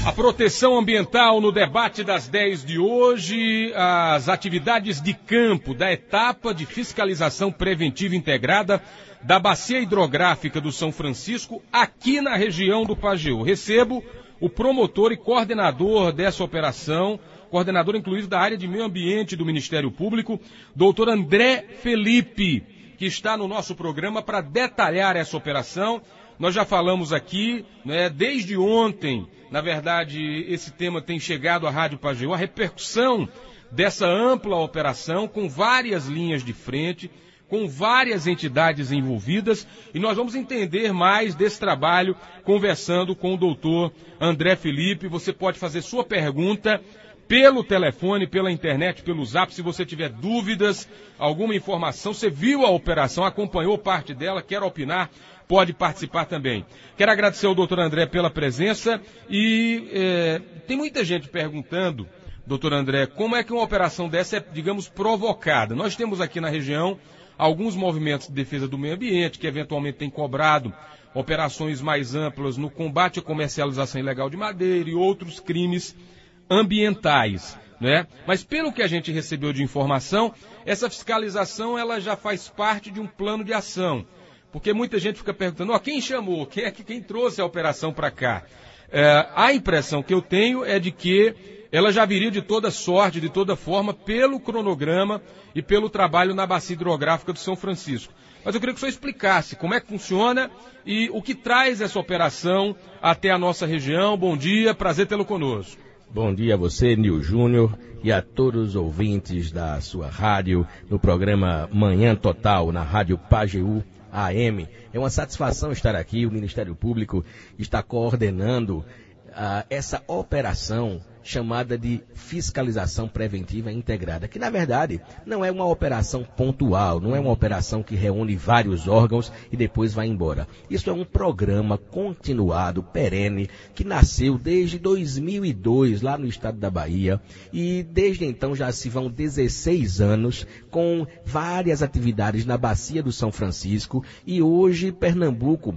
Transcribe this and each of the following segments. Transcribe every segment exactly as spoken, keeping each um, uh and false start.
A proteção ambiental no debate das dez de hoje, as atividades de campo da etapa de fiscalização preventiva integrada da Bacia Hidrográfica do São Francisco, aqui na região do Pajeú. Recebo o promotor e coordenador dessa operação, coordenador inclusive da área de meio ambiente do Ministério Público, doutor André Felipe, que está no nosso programa para detalhar essa operação. Nós já falamos aqui, né, desde ontem, na verdade, esse tema tem chegado à Rádio Pajeú, a repercussão dessa ampla operação, com várias linhas de frente, com várias entidades envolvidas, e nós vamos entender mais desse trabalho conversando com o doutor André Felipe. Você pode fazer sua pergunta pelo telefone, pela internet, pelo zap, se você tiver dúvidas, alguma informação, você viu a operação, acompanhou parte dela, quer opinar, pode participar também. Quero agradecer ao doutor André pela presença e é, tem muita gente perguntando, doutor André, como é que uma operação dessa é, digamos, provocada? Nós temos aqui na região alguns movimentos de defesa do meio ambiente que eventualmente têm cobrado operações mais amplas no combate à comercialização ilegal de madeira e outros crimes ambientais, né? Mas pelo que a gente recebeu de informação, essa fiscalização ela já faz parte de um plano de ação. Porque muita gente fica perguntando, ó, quem chamou, quem é que quem trouxe a operação para cá? É, a impressão que eu tenho é de que ela já viria de toda sorte, de toda forma, pelo cronograma e pelo trabalho na Bacia Hidrográfica do São Francisco. Mas eu queria que o senhor explicasse como é que funciona e o que traz essa operação até a nossa região. Bom dia, prazer tê-lo conosco. Bom dia a você, Nil Júnior, e a todos os ouvintes da sua rádio, no programa Manhã Total, na Rádio Pajeú A M. É uma satisfação estar aqui. O Ministério Público está coordenando uh, essa operação chamada de fiscalização preventiva integrada, que na verdade não é uma operação pontual, não é uma operação que reúne vários órgãos e depois vai embora. Isso é um programa continuado, perene, que nasceu desde dois mil e dois, lá no estado da Bahia, e desde então já se vão dezesseis anos com várias atividades na Bacia do São Francisco, e hoje Pernambuco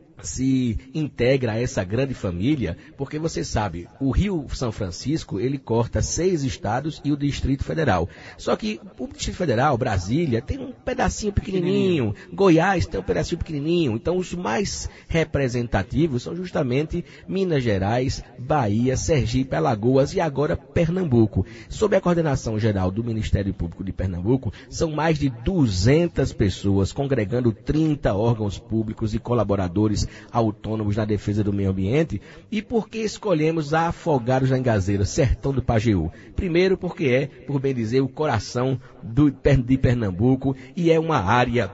se integra a essa grande família, porque você sabe, o Rio São Francisco, ele corta seis estados e o Distrito Federal. Só que o Distrito Federal, Brasília, tem um pedacinho pequenininho, Goiás tem um pedacinho pequenininho, então os mais representativos são justamente Minas Gerais, Bahia, Sergipe, Alagoas e agora Pernambuco. Sob a coordenação geral do Ministério Público de Pernambuco, são mais de duzentas pessoas, congregando trinta órgãos públicos e colaboradores autônomos na defesa do meio ambiente. E por que escolhemos a Afogados da Engazeira, sertão do Pajeú? Primeiro porque é, por bem dizer, o coração do, de Pernambuco, e é uma área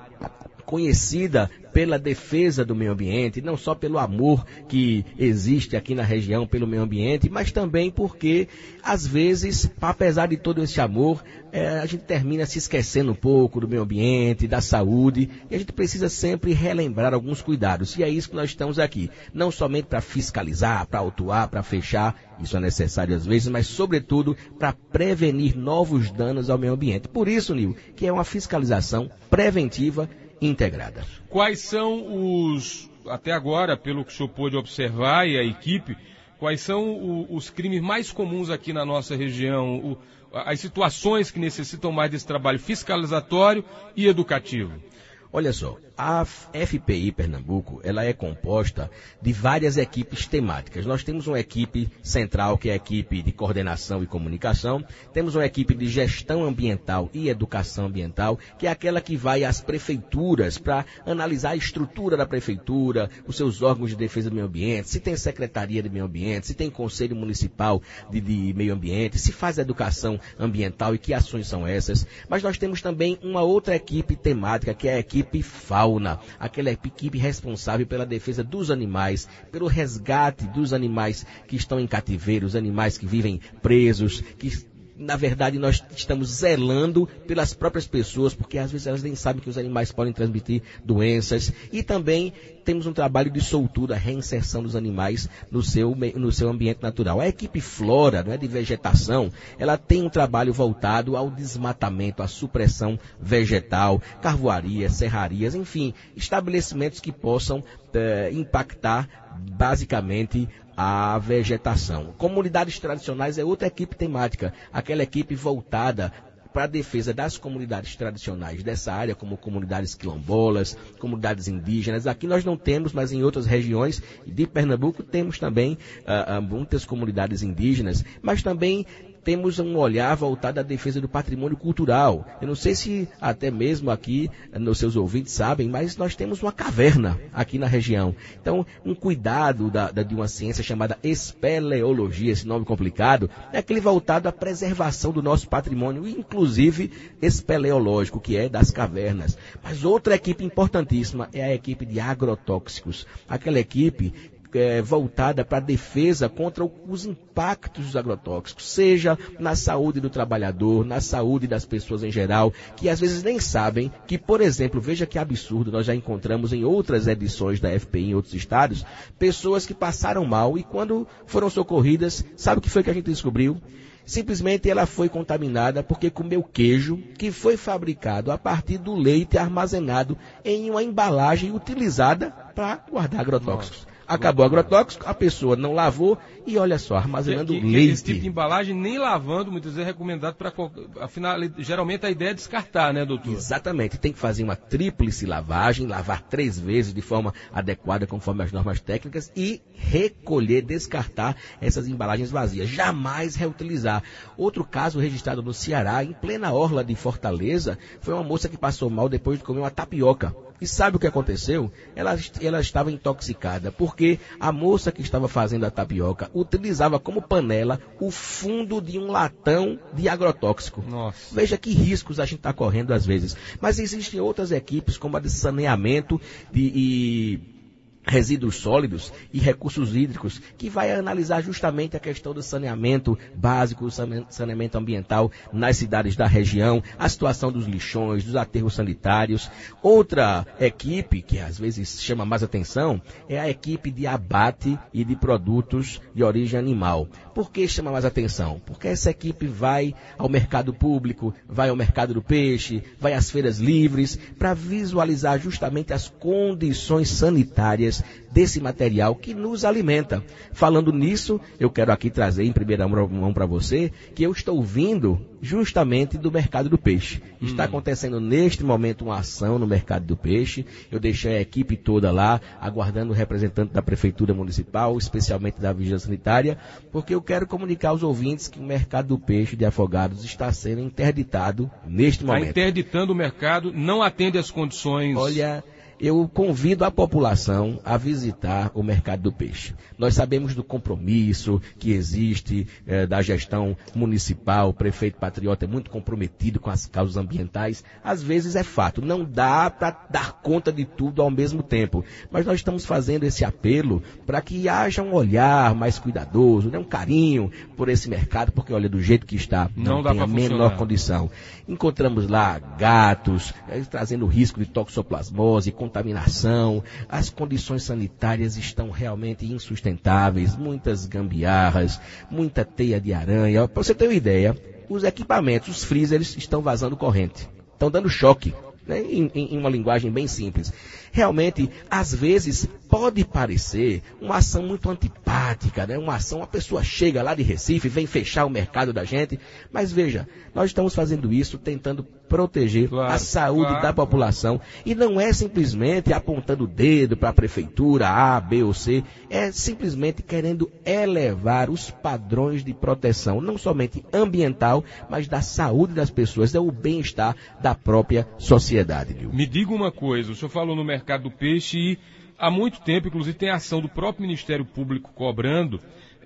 conhecida pela defesa do meio ambiente, não só pelo amor que existe aqui na região pelo meio ambiente, mas também porque, às vezes, apesar de todo esse amor, é, a gente termina se esquecendo um pouco do meio ambiente, da saúde, e a gente precisa sempre relembrar alguns cuidados. E é isso que nós estamos aqui, não somente para fiscalizar, para autuar, para fechar, isso é necessário às vezes, mas sobretudo para prevenir novos danos ao meio ambiente. Por isso, Nil, que é uma fiscalização preventiva integrada. Quais são os, até agora, pelo que o senhor pôde observar e a equipe, quais são o, os crimes mais comuns aqui na nossa região, o, as situações que necessitam mais desse trabalho fiscalizatório e educativo? Olha só, a F P I Pernambuco, ela é composta de várias equipes temáticas. Nós temos uma equipe central, que é a equipe de coordenação e comunicação. Temos uma equipe de gestão ambiental e educação ambiental, que é aquela que vai às prefeituras para analisar a estrutura da prefeitura, os seus órgãos de defesa do meio ambiente, se tem secretaria de meio ambiente, se tem conselho municipal de, de meio ambiente, se faz educação ambiental e que ações são essas. Mas nós temos também uma outra equipe temática, que é a equipe equipe fauna, aquela equipe responsável pela defesa dos animais, pelo resgate dos animais que estão em cativeiro, os animais que vivem presos, que na verdade nós estamos zelando pelas próprias pessoas, porque às vezes elas nem sabem que os animais podem transmitir doenças. E também temos um trabalho de soltura, reinserção dos animais no seu, no seu ambiente natural. A equipe flora, não é, de vegetação, ela tem um trabalho voltado ao desmatamento, à supressão vegetal, carvoarias, serrarias, enfim, estabelecimentos que possam eh, impactar basicamente à vegetação. Comunidades tradicionais é outra equipe temática, aquela equipe voltada para a defesa das comunidades tradicionais dessa área, como comunidades quilombolas, comunidades indígenas. Aqui nós não temos, mas em outras regiões de Pernambuco temos também uh, uh, muitas comunidades indígenas, mas também temos um olhar voltado à defesa do patrimônio cultural. Eu não sei se até mesmo aqui, nos seus ouvintes sabem, mas nós temos uma caverna aqui na região. Então, um cuidado da, da, de uma ciência chamada espeleologia, esse nome complicado, é aquele voltado à preservação do nosso patrimônio, inclusive espeleológico, que é das cavernas. Mas outra equipe importantíssima é a equipe de agrotóxicos. Aquela equipe É, voltada para a defesa contra os impactos dos agrotóxicos, seja na saúde do trabalhador, na saúde das pessoas em geral, que às vezes nem sabem que, por exemplo, veja que absurdo, nós já encontramos em outras edições da F P I em outros estados, pessoas que passaram mal e quando foram socorridas, sabe o que foi que a gente descobriu? Simplesmente ela foi contaminada porque comeu queijo que foi fabricado a partir do leite armazenado em uma embalagem utilizada para guardar agrotóxicos. Nossa. Acabou o agrotóxico, a pessoa não lavou e olha só, armazenando que, que, leite. Esse tipo de embalagem nem lavando, muitas vezes é recomendado para... Afinal, geralmente a ideia é descartar, né, doutor? Exatamente, tem que fazer uma tríplice lavagem, lavar três vezes de forma adequada, conforme as normas técnicas, e recolher, descartar essas embalagens vazias. Jamais reutilizar. Outro caso registrado no Ceará, em plena orla de Fortaleza, foi uma moça que passou mal depois de comer uma tapioca. E sabe o que aconteceu? Ela, ela estava intoxicada, porque a moça que estava fazendo a tapioca utilizava como panela o fundo de um latão de agrotóxico. Nossa. Veja que riscos a gente está correndo às vezes. Mas existem outras equipes, como a de saneamento de, e resíduos sólidos e recursos hídricos, que vai analisar justamente a questão do saneamento básico, do saneamento ambiental nas cidades da região, a situação dos lixões, dos aterros sanitários. Outra equipe, que às vezes chama mais atenção, é a equipe de abate e de produtos de origem animal. Por que chama mais atenção? Porque essa equipe vai ao mercado público, vai ao mercado do peixe, vai às feiras livres, para visualizar justamente as condições sanitárias desse material que nos alimenta. Falando nisso, eu quero aqui trazer em primeira mão para você que eu estou vindo justamente do mercado do peixe. Hum. Está acontecendo neste momento uma ação no mercado do peixe. Eu deixei a equipe toda lá, aguardando o representante da Prefeitura Municipal, especialmente da Vigilância Sanitária, porque eu quero comunicar aos ouvintes que o mercado do peixe de Afogados está sendo interditado neste momento. Está interditando o mercado, não atende às condições... Olha... Eu convido a população a visitar o mercado do peixe. Nós sabemos do compromisso que existe eh, da gestão municipal, o prefeito patriota é muito comprometido com as causas ambientais. Às vezes é fato, não dá para dar conta de tudo ao mesmo tempo. Mas nós estamos fazendo esse apelo para que haja um olhar mais cuidadoso, né, um carinho por esse mercado, porque olha, do jeito que está, não, não tem a menor funcionar. Condição. Encontramos lá gatos, eh, trazendo risco de toxoplasmose, contaminação, as condições sanitárias estão realmente insustentáveis, muitas gambiarras, muita teia de aranha. Para você ter uma ideia, os equipamentos, os freezers estão vazando corrente, estão dando choque, né, em, em uma linguagem bem simples. Realmente, às vezes, pode parecer uma ação muito antipática, né? Uma ação, a pessoa chega lá de Recife, vem fechar o mercado da gente, mas veja, nós estamos fazendo isso tentando proteger claro, a saúde claro, da população, claro. E não é simplesmente apontando o dedo para a prefeitura A, B ou C, é simplesmente querendo elevar os padrões de proteção, não somente ambiental, mas da saúde das pessoas, é o bem-estar da própria sociedade. Viu? Me diga uma coisa, o senhor falou no mercado do peixe e há muito tempo, inclusive, tem ação do próprio Ministério Público cobrando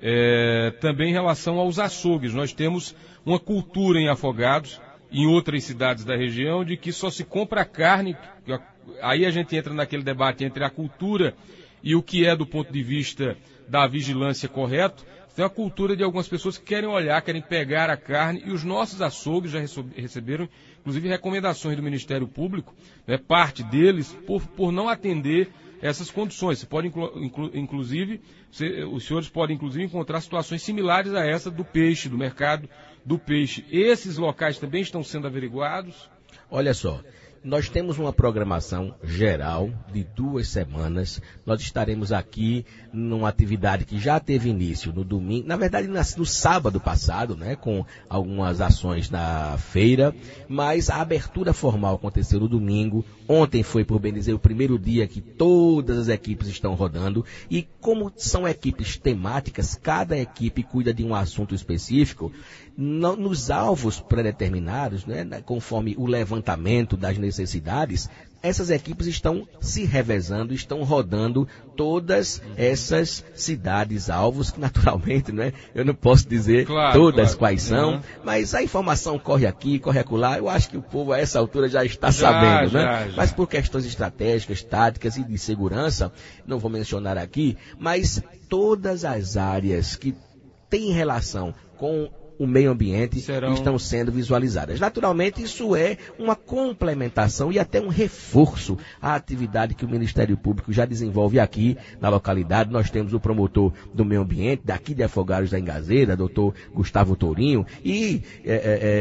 é, também em relação aos açougues. Nós temos uma cultura em Afogados, em outras cidades da região, de que só se compra carne. Aí a gente entra naquele debate entre a cultura e o que é do ponto de vista da vigilância correto. Tem a cultura de algumas pessoas que querem olhar, querem pegar a carne, e os nossos açougues já receberam, inclusive, recomendações do Ministério Público, né, parte deles, por, por não atender essas condições. Você pode, inclu, inclu, inclusive, você, os senhores podem, inclusive, encontrar situações similares a essa do peixe, do mercado do peixe. Esses locais também estão sendo averiguados? Olha só, nós temos uma programação geral de duas semanas. Nós estaremos aqui numa atividade que já teve início no domingo, na verdade no sábado passado, né, com algumas ações na feira, mas a abertura formal aconteceu no domingo. Ontem foi, por bem dizer, o primeiro dia que todas as equipes estão rodando, e como são equipes temáticas, cada equipe cuida de um assunto específico. No, nos alvos pré-determinados, né, conforme o levantamento das necessidades, essas equipes estão se revezando, estão rodando todas essas cidades-alvos, que naturalmente, né, eu não posso dizer claro, todas claro. quais são, uhum. mas a informação corre aqui, corre acolá. Eu acho que o povo a essa altura já está já, sabendo, já, né? Já. Mas por questões estratégicas, táticas e de segurança, não vou mencionar aqui, mas todas as áreas que têm relação com o meio ambiente Serão... estão sendo visualizadas. Naturalmente, isso é uma complementação e até um reforço à atividade que o Ministério Público já desenvolve aqui na localidade. Nós temos o promotor do meio ambiente, daqui de Afogados da Engazeira, doutor Gustavo Tourinho, e é,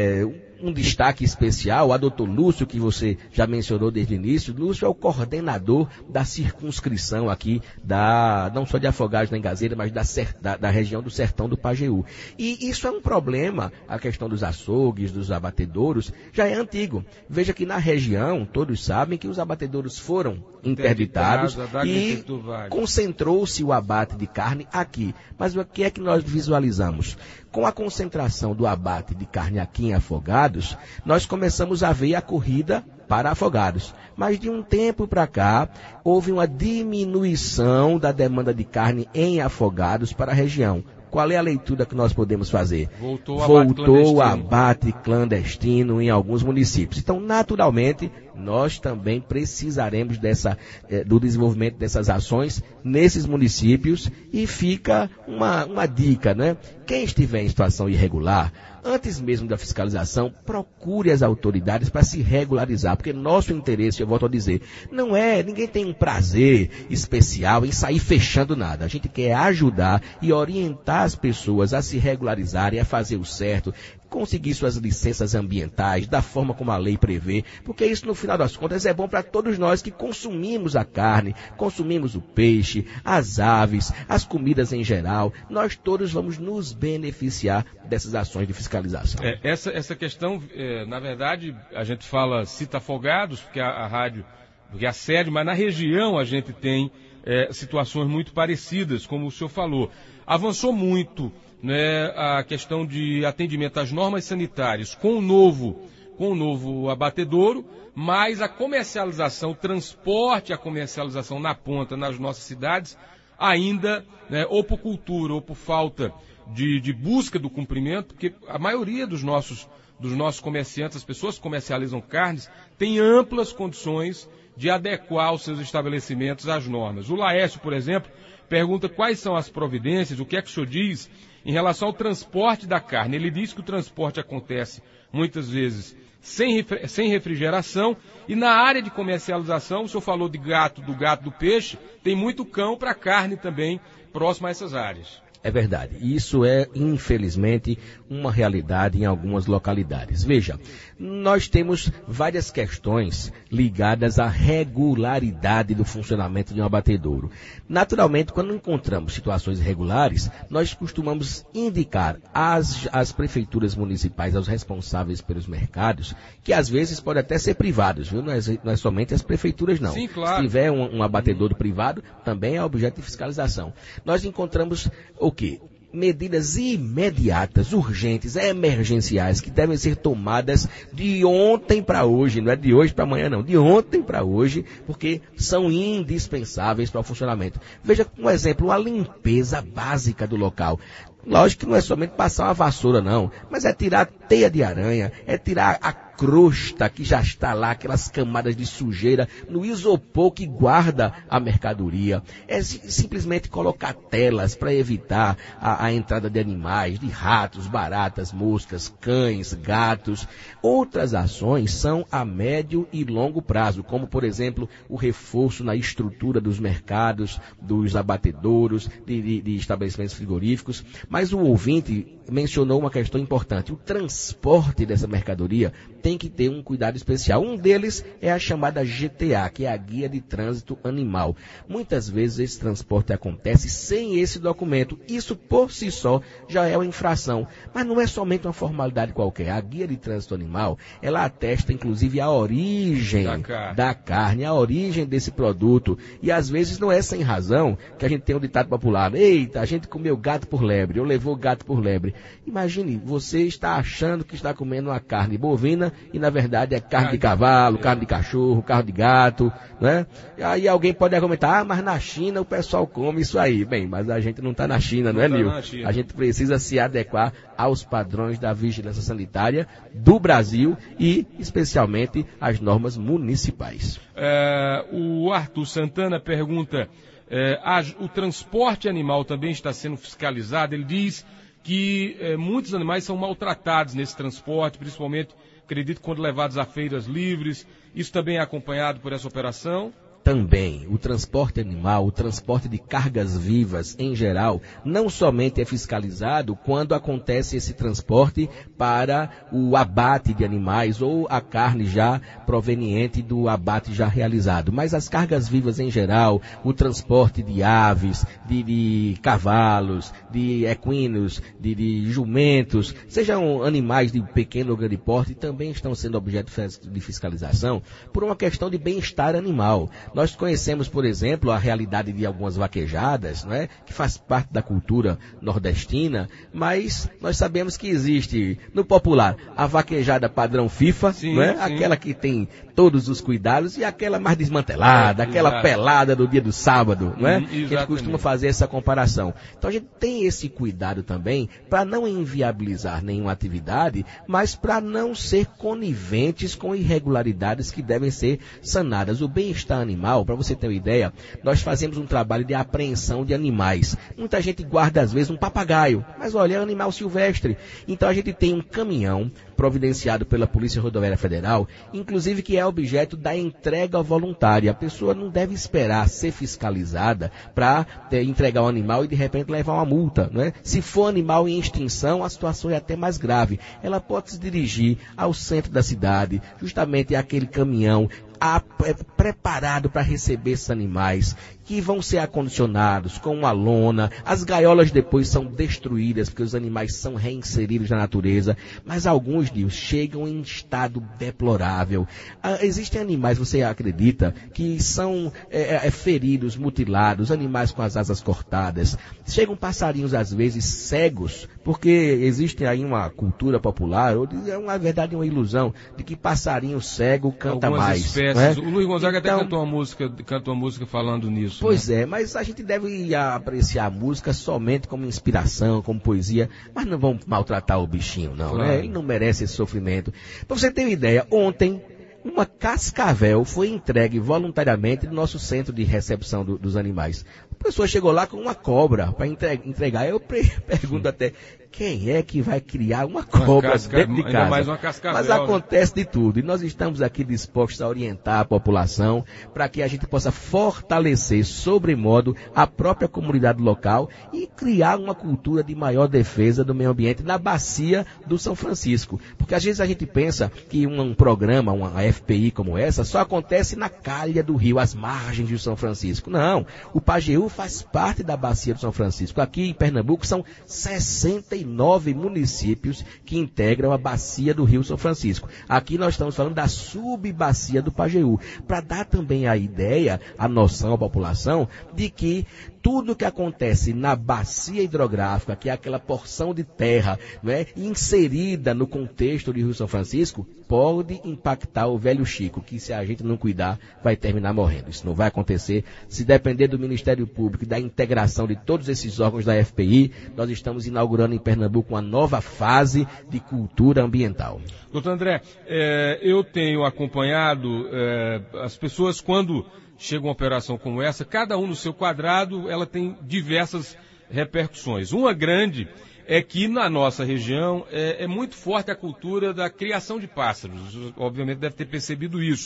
é, um destaque especial a doutor Lúcio, que você já mencionou desde o início. Lúcio é o coordenador da circunscrição aqui, da, não só de Afogados da Engazeira, mas da, da, da região do Sertão do Pajeú. E isso é um problema, a questão dos açougues, dos abatedouros, já é antigo. Veja que na região, todos sabem que os abatedouros foram interditados e concentrou-se o abate de carne aqui. Mas o que é que nós visualizamos? Com a concentração do abate de carne aqui em Afogados, nós começamos a ver a corrida para Afogados. Mas de um tempo para cá, houve uma diminuição da demanda de carne em Afogados para a região. Qual é a leitura que nós podemos fazer? Voltou o abate, Voltou o abate clandestino em alguns municípios. Então, naturalmente, nós também precisaremos dessa, eh, do desenvolvimento dessas ações nesses municípios, e fica uma, uma dica, né? Quem estiver em situação irregular, antes mesmo da fiscalização, procure as autoridades para se regularizar, porque nosso interesse, eu volto a dizer, não é, ninguém tem um prazer especial em sair fechando nada. A gente quer ajudar e orientar as pessoas a se regularizarem, a fazer o certo, conseguir suas licenças ambientais, da forma como a lei prevê, porque isso, no final das contas, é bom para todos nós que consumimos a carne, consumimos o peixe, as aves, as comidas em geral. Nós todos vamos nos beneficiar dessas ações de fiscalização. É, essa, essa questão, é, na verdade, a gente fala cita Afogados, porque a, a rádio, porque a sede, mas na região a gente tem é, situações muito parecidas, como o senhor falou. Avançou muito, né, a questão de atendimento às normas sanitárias com o novo, com o novo abatedouro, mas a comercialização, o transporte, a comercialização na ponta nas nossas cidades, ainda, né, ou por cultura ou por falta de, de busca do cumprimento, porque a maioria dos nossos, dos nossos comerciantes, as pessoas que comercializam carnes, tem amplas condições de adequar os seus estabelecimentos às normas. O Laércio, por exemplo, pergunta quais são as providências, o que é que o senhor diz em relação ao transporte da carne. Ele diz que o transporte acontece muitas vezes sem, sem refrigeração, e na área de comercialização, o senhor falou de gato, do gato, do peixe, tem muito cão para carne também próximo a essas áreas. É verdade. Isso é, infelizmente, uma realidade em algumas localidades. Veja, nós temos várias questões ligadas à regularidade do funcionamento de um abatedouro. Naturalmente, quando encontramos situações irregulares, nós costumamos indicar às, às prefeituras municipais, aos responsáveis pelos mercados, que às vezes pode até ser privados, viu? Não é, não é somente as prefeituras, não. Sim, claro. Se tiver um, um abatedouro privado, também é objeto de fiscalização. Nós encontramos o quê? Medidas imediatas, urgentes, emergenciais, que devem ser tomadas de ontem para hoje, não é de hoje para amanhã não, de ontem para hoje, porque são indispensáveis para o funcionamento. Veja um exemplo, a limpeza básica do local. Lógico que não é somente passar uma vassoura não, mas é tirar a teia de aranha, é tirar a crosta que já está lá, aquelas camadas de sujeira no isopor que guarda a mercadoria. É simplesmente colocar telas para evitar a, a entrada de animais, de ratos, baratas, moscas, cães, gatos. Outras ações são a médio e longo prazo, como por exemplo o reforço na estrutura dos mercados, dos abatedouros, de, de, de estabelecimentos frigoríficos. Mas o ouvinte mencionou uma questão importante. O transporte dessa mercadoria tem que ter um cuidado especial. Um deles é a chamada G T A, que é a Guia de Trânsito Animal. Muitas vezes esse transporte acontece sem esse documento. Isso por si só já é uma infração. Mas não é somente uma formalidade qualquer. A Guia de Trânsito Animal, ela atesta inclusive a origem da carne. da carne, a origem desse produto. E às vezes não é sem razão que a gente tem um ditado popular. Eita, a gente comeu gato por lebre, ou levou gato por lebre. Imagine, você está achando que está comendo uma carne bovina e na verdade é carne de cavalo, carne de cachorro, carne de gato, né? E aí alguém pode argumentar, ah, mas na China o pessoal come isso aí. Bem, mas a gente não está na China, não, não é, Nil? A gente precisa se adequar aos padrões da vigilância sanitária do Brasil e especialmente às normas municipais. É, o Arthur Santana pergunta, é, a, o transporte animal também está sendo fiscalizado? Ele diz que é, muitos animais são maltratados nesse transporte, principalmente, acredito, quando levados a feiras livres. Isso também é acompanhado por essa operação? Também, o transporte animal, o transporte de cargas vivas em geral, não somente é fiscalizado quando acontece esse transporte para o abate de animais ou a carne já proveniente do abate já realizado, mas as cargas vivas em geral, o transporte de aves, de, de cavalos, de equinos, de, de jumentos, sejam animais de pequeno ou grande porte, também estão sendo objeto de fiscalização por uma questão de bem-estar animal. Nós conhecemos, por exemplo, a realidade de algumas vaquejadas, não é? Que faz parte da cultura nordestina, mas nós sabemos que existe, no popular, a vaquejada padrão FIFA, sim, não é? Sim. Aquela que tem todos os cuidados e aquela mais desmantelada, é, aquela exato. pelada do dia do sábado, não é? Hum, que a gente costuma fazer essa comparação. Então a gente tem esse cuidado também para não inviabilizar nenhuma atividade, mas para não ser coniventes com irregularidades que devem ser sanadas. O bem-estar animal, para você ter uma ideia, nós fazemos um trabalho de apreensão de animais. Muita gente guarda às vezes um papagaio, mas olha, é um animal silvestre. Então a gente tem um caminhão providenciado pela Polícia Rodoviária Federal, inclusive que é objeto da entrega voluntária. A pessoa não deve esperar ser fiscalizada para entregar um animal e de repente levar uma multa, não é? Se for animal em extinção, a situação é até mais grave. Ela pode se dirigir ao centro da cidade, justamente àquele caminhão A, é, preparado para receber esses animais, que vão ser acondicionados com uma lona. As gaiolas depois são destruídas, porque os animais são reinseridos na natureza, mas alguns deles chegam em estado deplorável. Ah, existem animais, você acredita, que são é, é, feridos, mutilados, animais com as asas cortadas. Chegam passarinhos, às vezes, cegos, porque existe aí uma cultura popular, ou é uma verdade, uma ilusão, de que passarinho cego canta Algumas mais. Espécies. É? O Luiz Gonzaga então, até cantou uma música, cantou uma música falando nisso. Pois né? é, mas a gente deve apreciar a música somente como inspiração, como poesia, mas não vamos maltratar o bichinho, não, claro. né? Ele não merece esse sofrimento. Para você ter uma ideia, ontem, uma cascavel foi entregue voluntariamente no nosso centro de recepção do, dos animais. A pessoa chegou lá com uma cobra para entregar. Eu pergunto até, quem é que vai criar uma cobra uma casca, dentro de casa? Mais uma cascavel, Mas acontece né? de tudo. E nós estamos aqui dispostos a orientar a população para que a gente possa fortalecer, sobremodo, a própria comunidade local e criar uma cultura de maior defesa do meio ambiente na bacia do São Francisco. Porque às vezes a gente pensa que um, um programa, uma F P I como essa, só acontece na calha do rio, às margens do São Francisco. Não, o Pajeú faz parte da bacia do São Francisco. Aqui em Pernambuco são sessenta e nove municípios que integram a bacia do Rio São Francisco. Aqui nós estamos falando da subbacia do Pajeú, para dar também a ideia, a noção à população de que tudo que acontece na bacia hidrográfica, que é aquela porção de terra, não é, inserida no contexto do Rio São Francisco, pode impactar o velho Chico, que se a gente não cuidar, vai terminar morrendo. Isso não vai acontecer. Se depender do Ministério Público e da integração de todos esses órgãos da F P I, nós estamos inaugurando em Pernambuco uma nova fase de cultura ambiental. Doutor André, é, eu tenho acompanhado é, as pessoas quando chega uma operação como essa, cada um no seu quadrado, ela tem diversas repercussões. Uma grande é que na nossa região é, é muito forte a cultura da criação de pássaros. Obviamente deve ter percebido isso.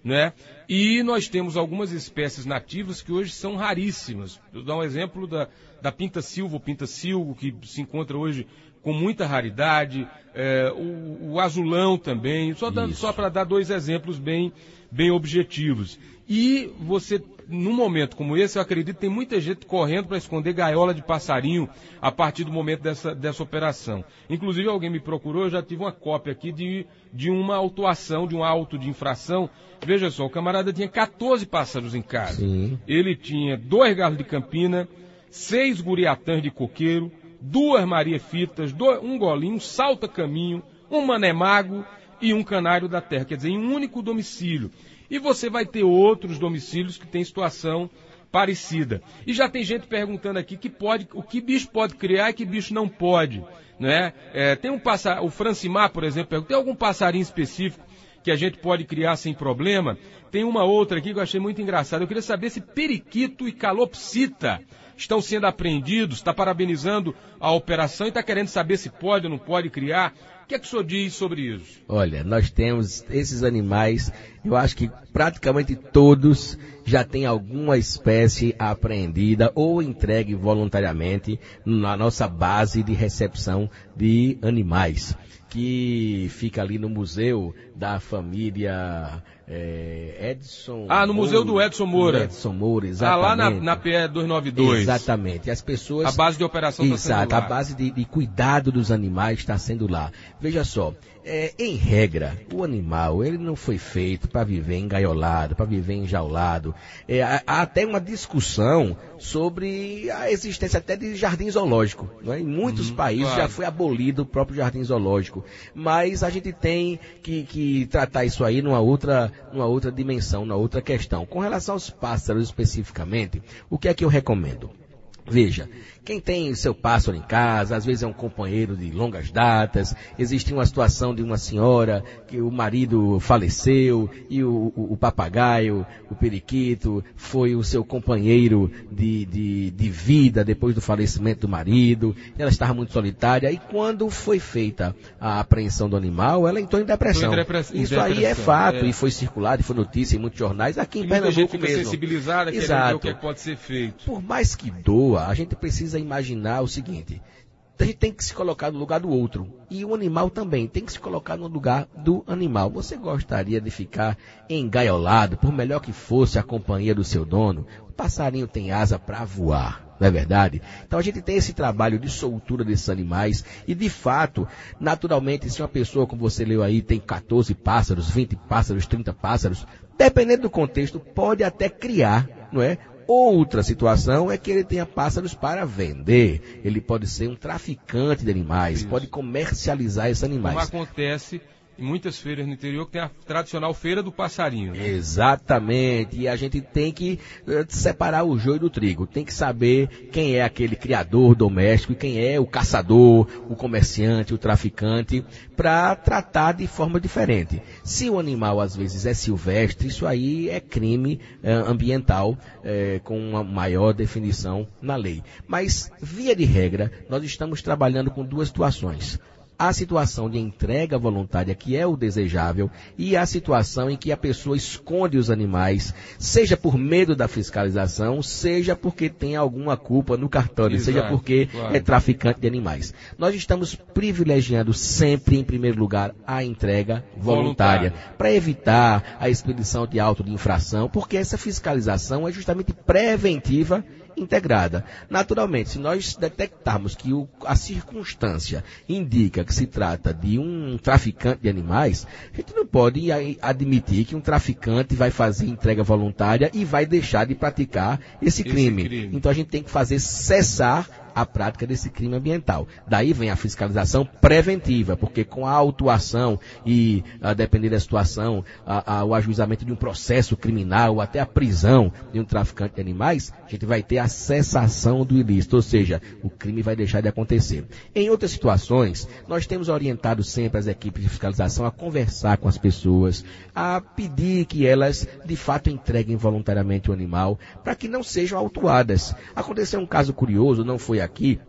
né? E nós temos algumas espécies nativas que hoje são raríssimas. Eu dou um exemplo da, da pinta-silva, ou pinta-silgo, que se encontra hoje com muita raridade, é, o, o azulão também, só, só para dar dois exemplos bem, bem objetivos. E você, num momento como esse, eu acredito que tem muita gente correndo para esconder gaiola de passarinho a partir do momento dessa, dessa operação. Inclusive, alguém me procurou, eu já tive uma cópia aqui de, de uma autuação, de um auto de infração. Veja só, o camarada tinha catorze pássaros em casa. Sim. Ele tinha dois galos de campina, seis guriatãs de coqueiro, duas maria-fitas, um golinho, um salta-caminho, um mané-mago e um canário da terra. Quer dizer, em um único domicílio. E você vai ter outros domicílios que têm situação parecida. E já tem gente perguntando aqui que pode, o que bicho pode criar e que bicho não pode. Né? É, tem um passarinho, o Francimar, por exemplo, tem algum passarinho específico que a gente pode criar sem problema? Tem uma outra aqui que eu achei muito engraçada. Eu queria saber se periquito e calopsita estão sendo apreendidos, está parabenizando a operação e está querendo saber se pode ou não pode criar. O que é que o senhor diz sobre isso? Olha, nós temos esses animais, eu acho que praticamente todos já têm alguma espécie apreendida ou entregue voluntariamente na nossa base de recepção de animais, que fica ali no Museu da Família é, Edson... Ah, no Moura, Museu do Edson Moura. Edson Moura, exatamente. Ah, lá na, na P E duzentos e noventa e dois. Exatamente. As pessoas... A base de operação está sendo lá. Exato, a base de, de cuidado dos animais está sendo lá. Veja só, é, em regra, o animal, ele não foi feito para viver engaiolado, para viver enjaulado. É, há, há até uma discussão sobre a existência até de jardim zoológico. Não é? Em muitos hum, países claro. já foi abolido o próprio jardim zoológico. Mas a gente tem que, que tratar isso aí numa outra, numa outra dimensão, numa outra questão. Com relação aos pássaros especificamente, o que é que eu recomendo? Veja, quem tem seu pássaro em casa, às vezes é um companheiro de longas datas, existe uma situação de uma senhora que o marido faleceu e o, o, o papagaio, o periquito, foi o seu companheiro de, de, de vida depois do falecimento do marido, ela estava muito solitária e quando foi feita a apreensão do animal, ela entrou em depressão. Em depressão. Isso aí é fato, é. e foi circulado, e foi notícia em muitos jornais, aqui em Pernambuco mesmo. Muita gente fica sensibilizada, querendo ver o que, é que pode ser feito. Por mais que doa, a gente precisa imaginar o seguinte, a gente tem que se colocar no lugar do outro, e o animal também tem que se colocar no lugar do animal. Você gostaria de ficar engaiolado, por melhor que fosse a companhia do seu dono? O passarinho tem asa para voar, não é verdade? Então a gente tem esse trabalho de soltura desses animais, e de fato, naturalmente, se uma pessoa, como você leu aí, tem catorze pássaros, vinte pássaros, trinta pássaros, dependendo do contexto, pode até criar, não é? Outra situação é que ele tenha pássaros para vender. Ele pode ser um traficante de animais, Isso. pode comercializar esses animais. Como acontece em muitas feiras no interior, que tem a tradicional feira do passarinho. Né? Exatamente. E a gente tem que uh, separar o joio do trigo. Tem que saber quem é aquele criador doméstico e quem é o caçador, o comerciante, o traficante, para tratar de forma diferente. Se o animal às vezes é silvestre, isso aí é crime uh, ambiental uh, com uma maior definição na lei. Mas, via de regra, nós estamos trabalhando com duas situações. A situação de entrega voluntária, que é o desejável, e a situação em que a pessoa esconde os animais, seja por medo da fiscalização, seja porque tem alguma culpa no cartório, Exato, seja porque claro. é traficante de animais. Nós estamos privilegiando sempre, em primeiro lugar, a entrega voluntária, para evitar a expedição de auto de infração, porque essa fiscalização é justamente preventiva integrada. Naturalmente, se nós detectarmos que o, a circunstância indica que se trata de um traficante de animais, a gente não pode admitir que um traficante vai fazer entrega voluntária e vai deixar de praticar esse, esse crime. crime. Então a gente tem que fazer cessar a prática desse crime ambiental. Daí vem a fiscalização preventiva, porque com a autuação e, a depender da situação, a, a, o ajuizamento de um processo criminal, até a prisão de um traficante de animais, a gente vai ter a cessação do ilícito, ou seja, o crime vai deixar de acontecer. Em outras situações, nós temos orientado sempre as equipes de fiscalização a conversar com as pessoas, a pedir que elas, de fato, entreguem voluntariamente o animal, para que não sejam autuadas. Aconteceu um caso curioso, não foi aqui,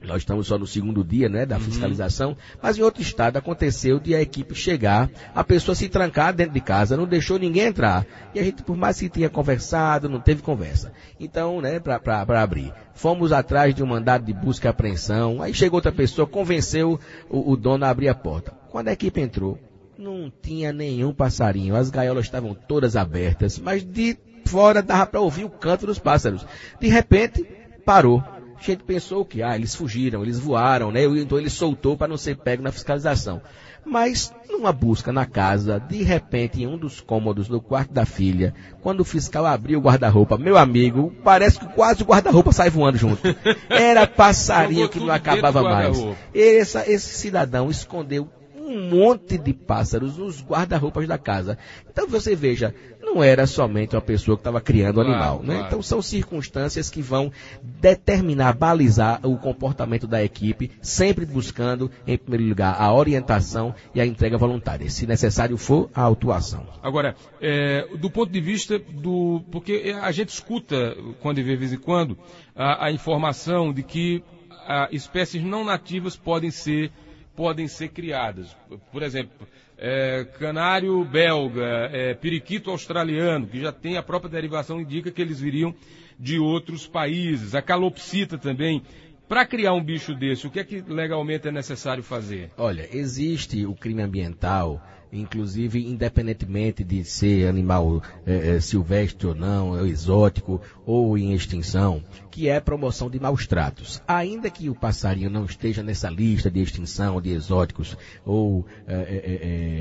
Nós estamos só no segundo dia, né, da fiscalização, mas em outro estado aconteceu de a equipe chegar, a pessoa se trancar dentro de casa, não deixou ninguém entrar. E a gente, por mais que tenha conversado, não teve conversa. Então, né, para para abrir. Fomos atrás de um mandado de busca e apreensão, aí chegou outra pessoa, convenceu o, o dono a abrir a porta. Quando a equipe entrou, não tinha nenhum passarinho, as gaiolas estavam todas abertas, mas de fora dava para ouvir o canto dos pássaros. De repente, parou. A gente pensou que, ah, eles fugiram, eles voaram, né? Então ele soltou para não ser pego na fiscalização. Mas, numa busca na casa, de repente, em um dos cômodos do quarto da filha, quando o fiscal abriu o guarda-roupa, meu amigo, parece que quase o guarda-roupa sai voando junto. Era passarinho que não acabava mais. Essa, esse cidadão escondeu um monte de pássaros nos guarda-roupas da casa. Então você veja, não era somente uma pessoa que estava criando o animal, claro, né? Claro. Então são circunstâncias que vão determinar, balizar o comportamento da equipe, sempre buscando, em primeiro lugar, a orientação e a entrega voluntária. Se necessário for, a autuação. Agora, é, do ponto de vista do... Porque a gente escuta, quando vê de vez em quando, a, a informação de que a, espécies não nativas podem ser podem ser criadas. Por exemplo, é, canário belga, é, periquito australiano, que já tem a própria derivação, indica que eles viriam de outros países. A calopsita também. Para criar um bicho desse, o que é que legalmente é necessário fazer? Olha, existe o crime ambiental, inclusive independentemente de ser animal é, é, silvestre ou não, ou exótico ou em extinção, que é promoção de maus tratos. Ainda que o passarinho não esteja nessa lista de extinção, de exóticos ou é, é,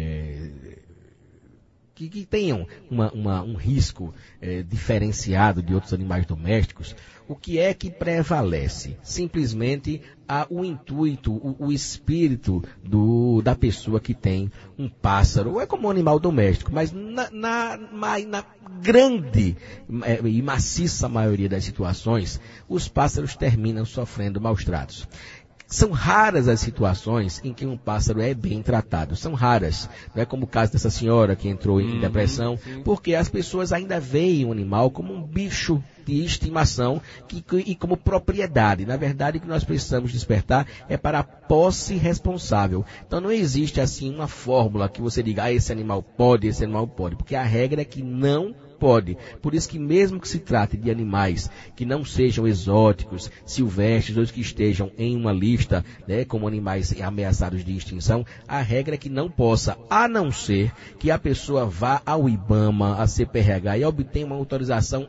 é, que, que tenham uma, uma, um risco é, diferenciado de outros animais domésticos, o que é que prevalece? Simplesmente a, o intuito, o, o espírito do, da pessoa que tem um pássaro, ou é como um animal doméstico, mas na, na, na grande é, e maciça maioria das situações, os pássaros terminam sofrendo maus tratos. São raras as situações em que um pássaro é bem tratado. São raras. Não é como o caso dessa senhora que entrou em uhum, depressão, sim. Porque as pessoas ainda veem o animal como um bicho de estimação que, e como propriedade. Na verdade, o que nós precisamos despertar é para a posse responsável. Então não existe assim uma fórmula que você diga, ah, esse animal pode, esse animal pode. Porque a regra é que não pode. Por isso que mesmo que se trate de animais que não sejam exóticos, silvestres, ou que estejam em uma lista, né, como animais ameaçados de extinção, a regra é que não possa, a não ser que a pessoa vá ao IBAMA, a C P R H e obtenha uma autorização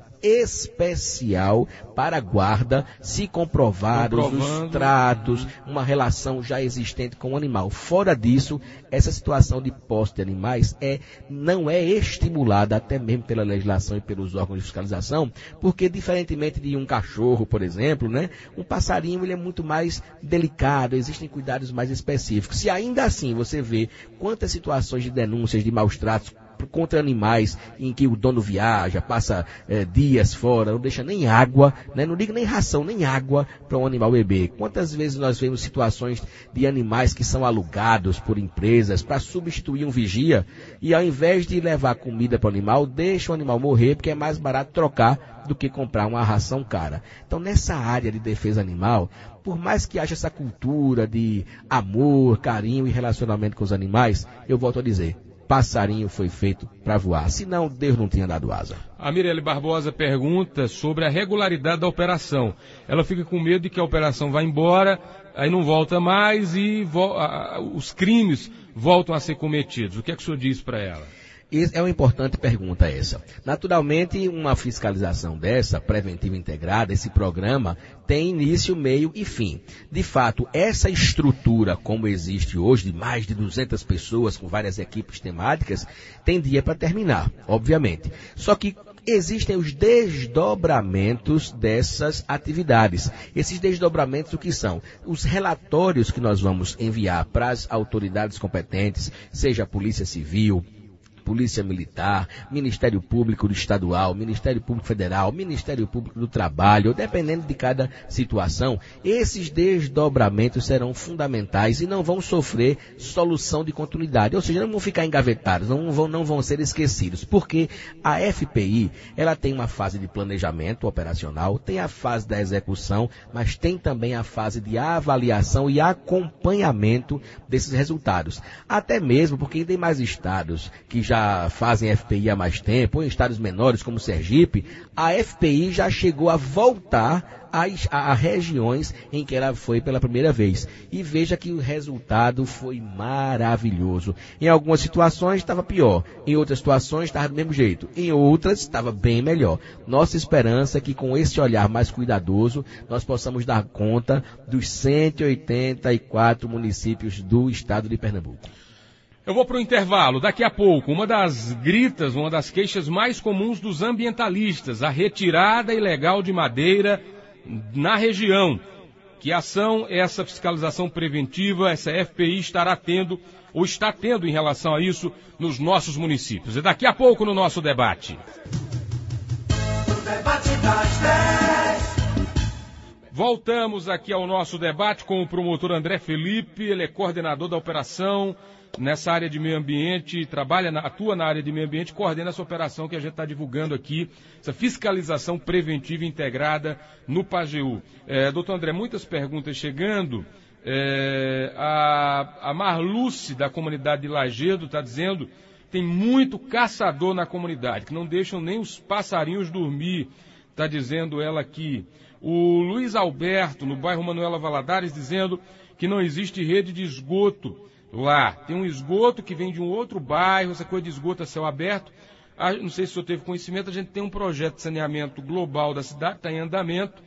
especial para guarda, se comprovados os tratos, uma relação já existente com o animal. Fora disso, essa situação de posse de animais é, não é estimulada até mesmo pela legislação e pelos órgãos de fiscalização, porque diferentemente de um cachorro, por exemplo, né, um passarinho ele é muito mais delicado, existem cuidados mais específicos. Se ainda assim você vê quantas situações de denúncias de maus tratos contra animais em que o dono viaja, passa é, dias fora, não deixa nem água, né? Não digo nem ração, nem água para um animal beber. Quantas vezes nós vemos situações de animais que são alugados por empresas para substituir um vigia e ao invés de levar comida para o animal, deixa o animal morrer porque é mais barato trocar do que comprar uma ração cara. Então nessa área de defesa animal, por mais que haja essa cultura de amor, carinho e relacionamento com os animais, eu volto a dizer, passarinho foi feito para voar, senão Deus não tinha dado asa. A Mirelle Barbosa pergunta sobre a regularidade da operação. Ela fica com medo de que a operação vá embora, aí não volta mais e vo- a, a, os crimes voltam a ser cometidos. O que é que o senhor diz para ela? É uma importante pergunta essa. Naturalmente, uma fiscalização dessa, preventiva integrada, esse programa, tem início, meio e fim. De fato, essa estrutura, como existe hoje, de mais de duzentas pessoas, com várias equipes temáticas, tem dia para terminar, obviamente. Só que existem os desdobramentos dessas atividades. Esses desdobramentos, o que são? Os relatórios que nós vamos enviar para as autoridades competentes, seja a Polícia Civil, Polícia Militar, Ministério Público Estadual, Ministério Público Federal, Ministério Público do Trabalho, dependendo de cada situação, esses desdobramentos serão fundamentais e não vão sofrer solução de continuidade, ou seja, não vão ficar engavetados, não vão, não vão ser esquecidos, porque a F P I, ela tem uma fase de planejamento operacional, tem a fase da execução, mas tem também a fase de avaliação e acompanhamento desses resultados. Até mesmo porque tem mais estados que já fazem F P I há mais tempo, ou em estados menores como Sergipe, a F P I já chegou a voltar As, a, a regiões em que ela foi pela primeira vez. E veja que o resultado foi maravilhoso. Em algumas situações estava pior, em outras situações estava do mesmo jeito, em outras estava bem melhor. Nossa esperança é que com esse olhar mais cuidadoso, nós possamos dar conta dos cento e oitenta e quatro municípios do estado de Pernambuco. Eu vou para o intervalo. Daqui a pouco, uma das gritas, uma das queixas mais comuns dos ambientalistas, a retirada ilegal de madeira na região. Que ação essa fiscalização preventiva, essa F P I estará tendo, ou está tendo em relação a isso nos nossos municípios? E daqui a pouco no nosso debate. O debate das dez. Voltamos aqui ao nosso debate com o promotor André Felipe, ele é coordenador da operação nessa área de meio ambiente, trabalha, na, atua na área de meio ambiente, coordena essa operação que a gente está divulgando aqui, essa fiscalização preventiva integrada no Pajeú. É, doutor André, muitas perguntas chegando. É, a, a Marluce, da comunidade de Lajedo, está dizendo que tem muito caçador na comunidade, que não deixam nem os passarinhos dormir, está dizendo ela aqui. O Luiz Alberto, no bairro Manuela Valadares, dizendo que não existe rede de esgoto lá. Tem um esgoto que vem de um outro bairro, essa coisa de esgoto a céu aberto. Ah, não sei se o senhor teve conhecimento, a gente tem um projeto de saneamento global da cidade, está em andamento,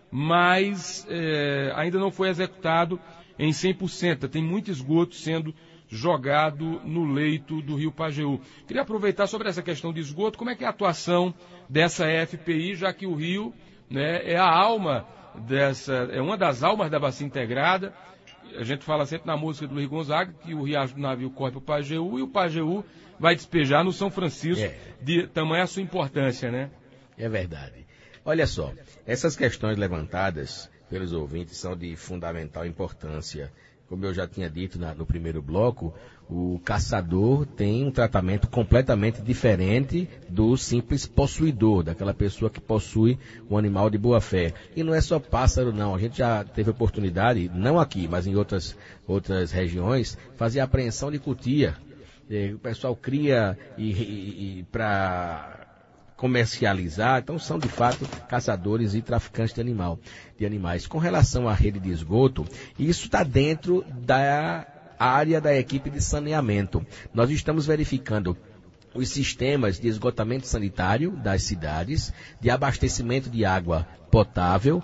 mas é, ainda não foi executado em cem por cento. Tem muito esgoto sendo jogado no leito do Rio Pajeú. Queria aproveitar sobre essa questão de esgoto, como é que é a atuação dessa F P I, já que o Rio, né, é a alma dessa, é uma das almas da bacia integrada. A gente fala sempre na música do Luiz Gonzaga que o riacho do navio corre para o Pajeú e o Pajeú vai despejar no São Francisco, é. de tamanha a sua importância, né? É verdade. Olha só, essas questões levantadas pelos ouvintes são de fundamental importância. Como eu já tinha dito na, no primeiro bloco, o caçador tem um tratamento completamente diferente do simples possuidor, daquela pessoa que possui um animal de boa fé. E não é só pássaro, não. A gente já teve oportunidade, não aqui, mas em outras, outras regiões, fazer apreensão de cutia. O pessoal cria e, e, e para comercializar, então são de fato caçadores e traficantes de animal, de animais. Com relação à rede de esgoto, isso está dentro da área da equipe de saneamento. Nós estamos verificando os sistemas de esgotamento sanitário das cidades, de abastecimento de água potável,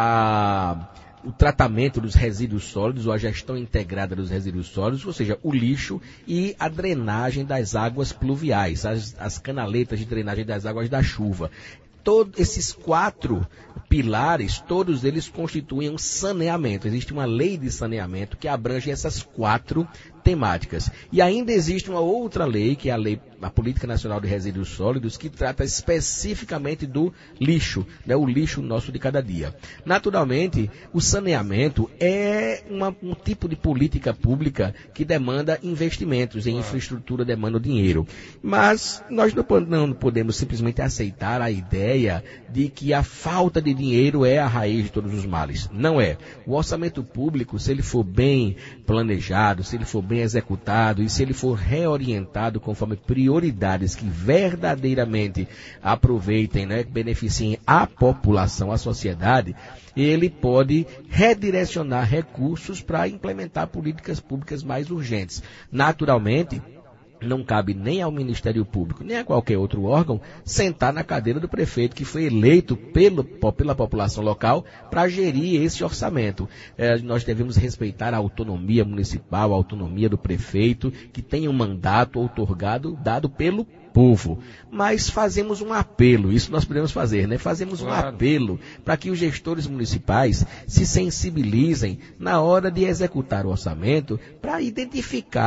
a o tratamento dos resíduos sólidos, ou a gestão integrada dos resíduos sólidos, ou seja, o lixo e a drenagem das águas pluviais, as, as canaletas de drenagem das águas da chuva. Todos esses quatro pilares, todos eles constituem um saneamento. Existe uma lei de saneamento que abrange essas quatro temáticas. E ainda existe uma outra lei, que é a lei, a Política Nacional de Resíduos Sólidos, que trata especificamente do lixo, né, o lixo nosso de cada dia. Naturalmente, o saneamento é uma, um tipo de política pública que demanda investimentos em infraestrutura, demanda dinheiro. Mas nós não, não podemos simplesmente aceitar a ideia de que a falta de dinheiro é a raiz de todos os males. Não é. O orçamento público, se ele for bem planejado, se ele for bem executado e se ele for reorientado conforme prioridades que verdadeiramente aproveitem, né, beneficiem a população, a sociedade, ele pode redirecionar recursos para implementar políticas públicas mais urgentes. Naturalmente, não cabe nem ao Ministério Público, nem a qualquer outro órgão, sentar na cadeira do prefeito que foi eleito pelo, pela população local para gerir esse orçamento. É, nós devemos respeitar a autonomia municipal, a autonomia do prefeito, que tem um mandato outorgado, dado pelo povo. Mas fazemos um apelo, isso nós podemos fazer, né? Fazemos claro. um apelo para que os gestores municipais se sensibilizem na hora de executar o orçamento para identificar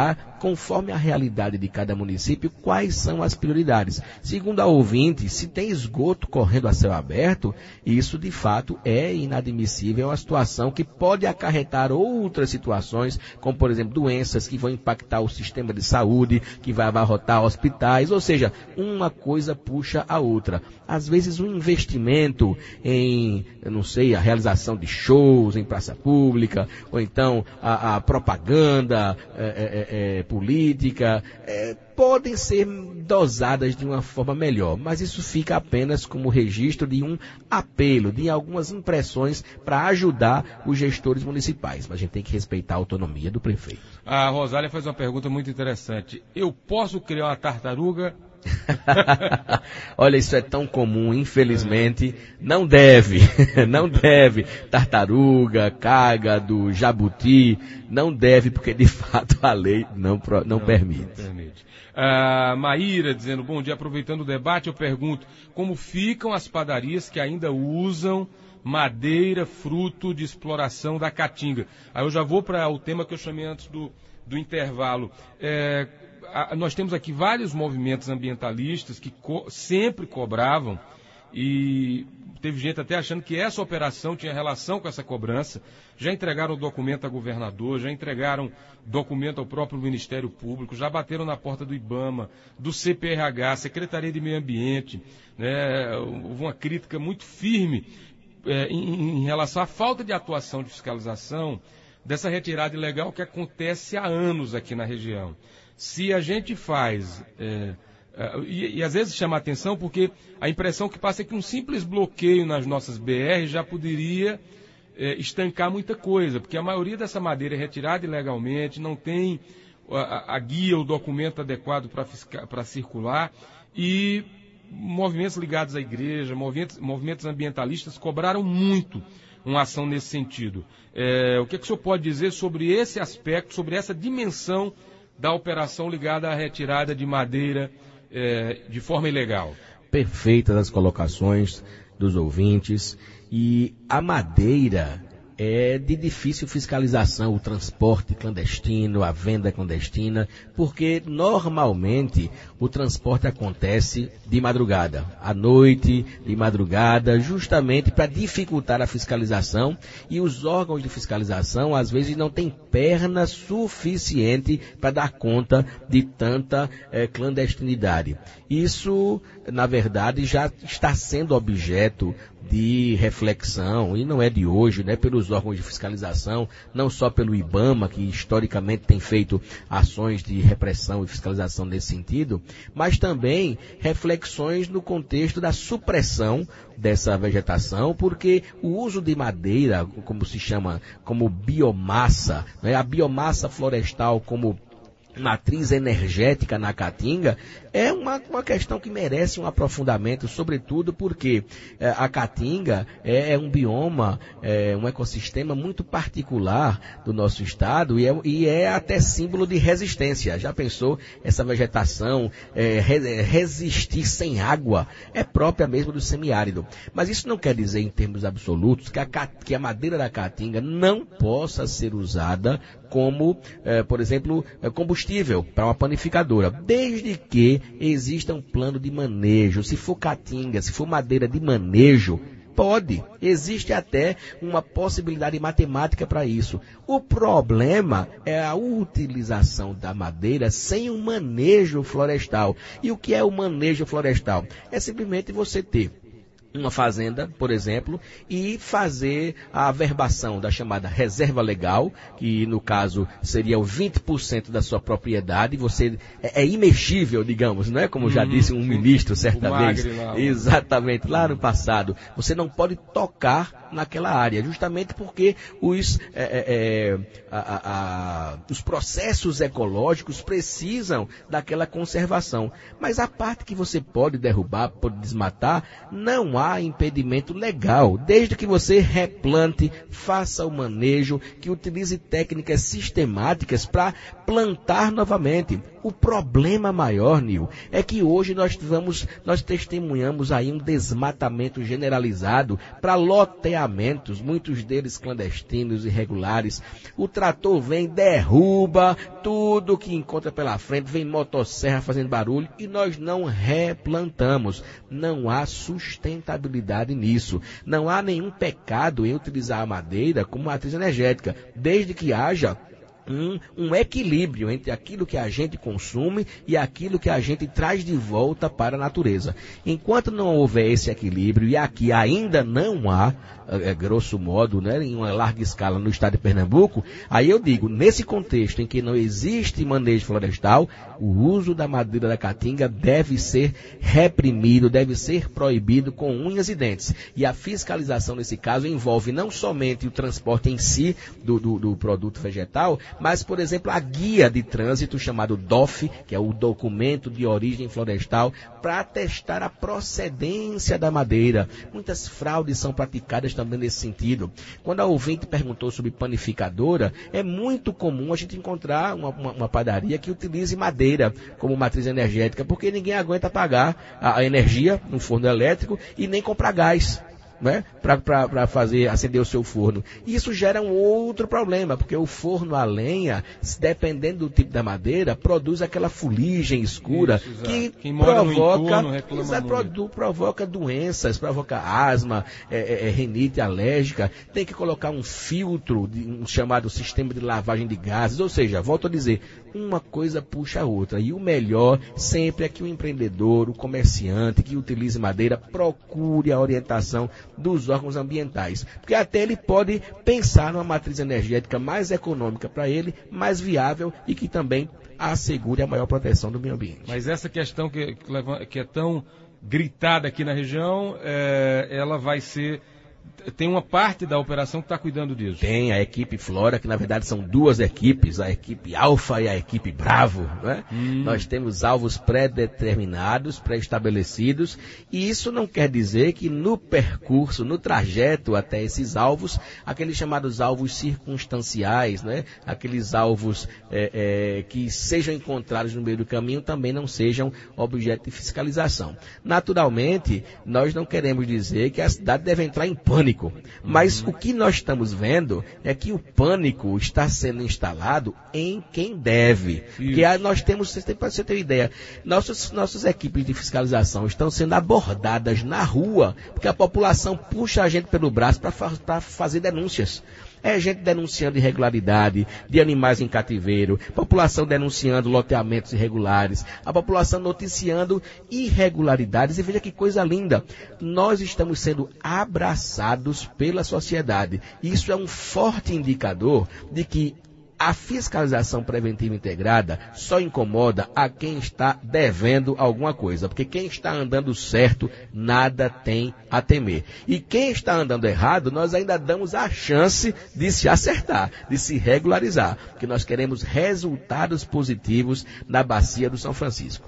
conforme a realidade de cada município, quais são as prioridades. Segundo a ouvinte, se tem esgoto correndo a céu aberto, isso de fato é inadmissível, é uma situação que pode acarretar outras situações, como por exemplo doenças que vão impactar o sistema de saúde, que vai abarrotar hospitais, ou seja, uma coisa puxa a outra. Às vezes um investimento em, eu não sei, a realização de shows em praça pública, ou então a, a propaganda é, é, é, política, é, podem ser dosadas de uma forma melhor, mas isso fica apenas como registro de um apelo, de algumas impressões para ajudar os gestores municipais. Mas a gente tem que respeitar a autonomia do prefeito. A Rosália faz uma pergunta muito interessante. Eu posso criar uma tartaruga? Olha, isso é tão comum, infelizmente, não deve, não deve, tartaruga, cágado, jabuti, não deve, porque de fato a lei não, não, não permite. Não permite. Uh, Maíra dizendo, bom dia, aproveitando o debate, eu pergunto, como ficam as padarias que ainda usam madeira fruto de exploração da caatinga? Aí eu já vou para o tema que eu chamei antes do, do intervalo. É, nós temos aqui vários movimentos ambientalistas que co- sempre cobravam, e teve gente até achando que essa operação tinha relação com essa cobrança. Já entregaram o documento ao governador, já entregaram documento ao próprio Ministério Público, já bateram na porta do IBAMA, do C P R H, Secretaria de Meio Ambiente, né? Houve uma crítica muito firme é, em, em relação à falta de atuação de fiscalização dessa retirada ilegal que acontece há anos aqui na região. Se a gente faz, é, é, e, e às vezes chama a atenção porque a impressão que passa é que um simples bloqueio nas nossas B R já poderia é, estancar muita coisa, porque a maioria dessa madeira é retirada ilegalmente, não tem a, a guia, o documento adequado para circular, e movimentos ligados à igreja, movimentos, movimentos ambientalistas cobraram muito uma ação nesse sentido. É, o que, é que o senhor pode dizer sobre esse aspecto, sobre essa dimensão da operação ligada à retirada de madeira é, de forma ilegal? Perfeitas as colocações dos ouvintes. E a madeira é de difícil fiscalização, o transporte clandestino, a venda clandestina, porque normalmente o transporte acontece de madrugada, à noite, de madrugada, justamente para dificultar a fiscalização, e os órgãos de fiscalização às vezes não têm perna suficiente para dar conta de tanta eh, clandestinidade. Isso, na verdade, já está sendo objeto de reflexão, e não é de hoje, né, pelos órgãos de fiscalização, não só pelo IBAMA, que historicamente tem feito ações de repressão e fiscalização nesse sentido, mas também reflexões no contexto da supressão dessa vegetação, porque o uso de madeira, como se chama, como biomassa, né, a biomassa florestal como matriz energética na caatinga, é uma, uma questão que merece um aprofundamento, sobretudo porque é, a caatinga é, é um bioma, é um ecossistema muito particular do nosso estado, e é, e é até símbolo de resistência. Já pensou essa vegetação é, re, resistir sem água? É própria mesmo do semiárido. Mas isso não quer dizer, em termos absolutos, que a, que a madeira da caatinga não possa ser usada como, eh, por exemplo, combustível para uma panificadora, desde que exista um plano de manejo. Se for caatinga, se for madeira de manejo, pode. Existe até uma possibilidade matemática para isso. O problema é a utilização da madeira sem um manejo florestal. E o que é o manejo florestal? É simplesmente você ter uma fazenda, por exemplo, e fazer a averbação da chamada reserva legal, que no caso seria o vinte por cento da sua propriedade. Você é, é imexível, digamos, não é? Como já uhum. disse um ministro certa o vez. Lá, Exatamente, lá no passado. Você não pode tocar naquela área, justamente porque os, é, é, a, a, a, os processos ecológicos precisam daquela conservação. Mas a parte que você pode derrubar, pode desmatar, não há há impedimento legal, desde que você replante, faça o manejo, que utilize técnicas sistemáticas para plantar novamente. O problema maior, Nil, é que hoje nós vamos, nós testemunhamos aí um desmatamento generalizado para loteamentos, muitos deles clandestinos, irregulares. O trator vem, derruba tudo que encontra pela frente, vem motosserra fazendo barulho e nós não replantamos. Não há sustentabilidade nisso. Não há nenhum pecado em utilizar a madeira como matriz energética, desde que haja Um, um equilíbrio entre aquilo que a gente consome e aquilo que a gente traz de volta para a natureza. Enquanto não houver esse equilíbrio, e aqui ainda não há, é, grosso modo, né, em uma larga escala no estado de Pernambuco, aí eu digo, nesse contexto em que não existe manejo florestal, o uso da madeira da caatinga deve ser reprimido, deve ser proibido com unhas e dentes. E a fiscalização, nesse caso, envolve não somente o transporte em si do, do, do produto vegetal, mas, por exemplo, a guia de trânsito chamado D O F, que é o documento de origem florestal, para atestar a procedência da madeira. Muitas fraudes são praticadas também nesse sentido. Quando a ouvinte perguntou sobre panificadora, é muito comum a gente encontrar uma, uma, uma padaria que utilize madeira como matriz energética, porque ninguém aguenta pagar a, a energia no forno elétrico e nem comprar gás, né, para fazer acender o seu forno. Isso gera um outro problema, porque o forno a lenha, dependendo do tipo da madeira, produz aquela fuligem escura. Isso, que provoca, entorno, exato, produ, provoca doenças, provoca asma, é, é, rinite alérgica. Tem que colocar um filtro, de, um chamado sistema de lavagem de gases. Ou seja, volto a dizer, uma coisa puxa a outra. E o melhor sempre é que o empreendedor, o comerciante que utilize madeira, procure a orientação dos órgãos ambientais, porque até ele pode pensar numa matriz energética mais econômica para ele, mais viável e que também assegure a maior proteção do meio ambiente. Mas essa questão que, que é tão gritada aqui na região, é, ela vai ser... Tem uma parte da operação que está cuidando disso. Tem a equipe Flora, que na verdade são duas equipes, a equipe Alfa e a equipe Bravo, né? Hum. Nós temos alvos pré-determinados, pré-estabelecidos, e isso não quer dizer que no percurso, no trajeto até esses alvos, aqueles chamados alvos circunstanciais, né? Aqueles alvos é, é, que sejam encontrados no meio do caminho também não sejam objeto de fiscalização. Naturalmente, nós não queremos dizer que a cidade deve entrar em pânico. Mas uhum. o que nós estamos vendo é que o pânico está sendo instalado em quem deve. Isso. Porque nós temos, para você ter uma ideia, nossas, nossas equipes de fiscalização estão sendo abordadas na rua, porque a população puxa a gente pelo braço para fa fazer denúncias. É gente denunciando irregularidade de animais em cativeiro, população denunciando loteamentos irregulares, a população noticiando irregularidades. E veja que coisa linda, nós estamos sendo abraçados pela sociedade. Isso é um forte indicador de que a fiscalização preventiva integrada só incomoda a quem está devendo alguma coisa, porque quem está andando certo, nada tem a temer. E quem está andando errado, nós ainda damos a chance de se acertar, de se regularizar, porque nós queremos resultados positivos na bacia do São Francisco.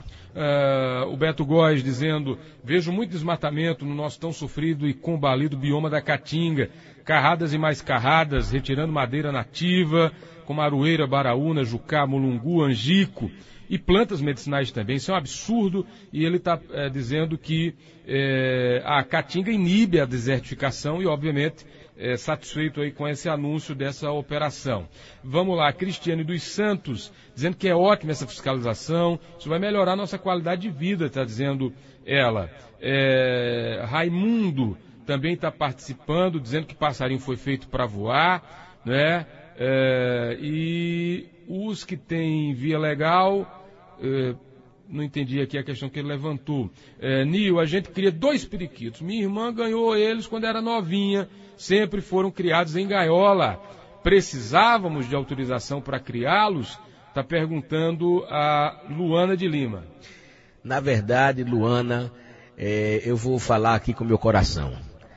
Uh, o Beto Góes dizendo, vejo muito desmatamento no nosso tão sofrido e combalido bioma da Caatinga, carradas e mais carradas, retirando madeira nativa, como aroeira, baraúna, jucá, mulungu, angico e plantas medicinais também. Isso é um absurdo e ele está é, dizendo que é, a Caatinga inibe a desertificação e, obviamente, é satisfeito aí com esse anúncio dessa operação. Vamos lá, Cristiane dos Santos, dizendo que é ótima essa fiscalização, isso vai melhorar a nossa qualidade de vida, está dizendo ela. É, Raimundo também está participando, dizendo que passarinho foi feito para voar, né? É, e os que têm via legal, é, não entendi aqui a questão que ele levantou. É, Nil, a gente cria dois periquitos. Minha irmã ganhou eles quando era novinha, sempre foram criados em gaiola. Precisávamos de autorização para criá-los? Está perguntando a Luana de Lima. Na verdade, Luana, é, eu vou falar aqui com o meu coração.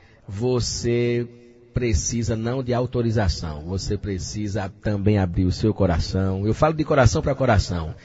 Você precisa não de autorização, você precisa também abrir o seu coração. Eu falo de coração para coração.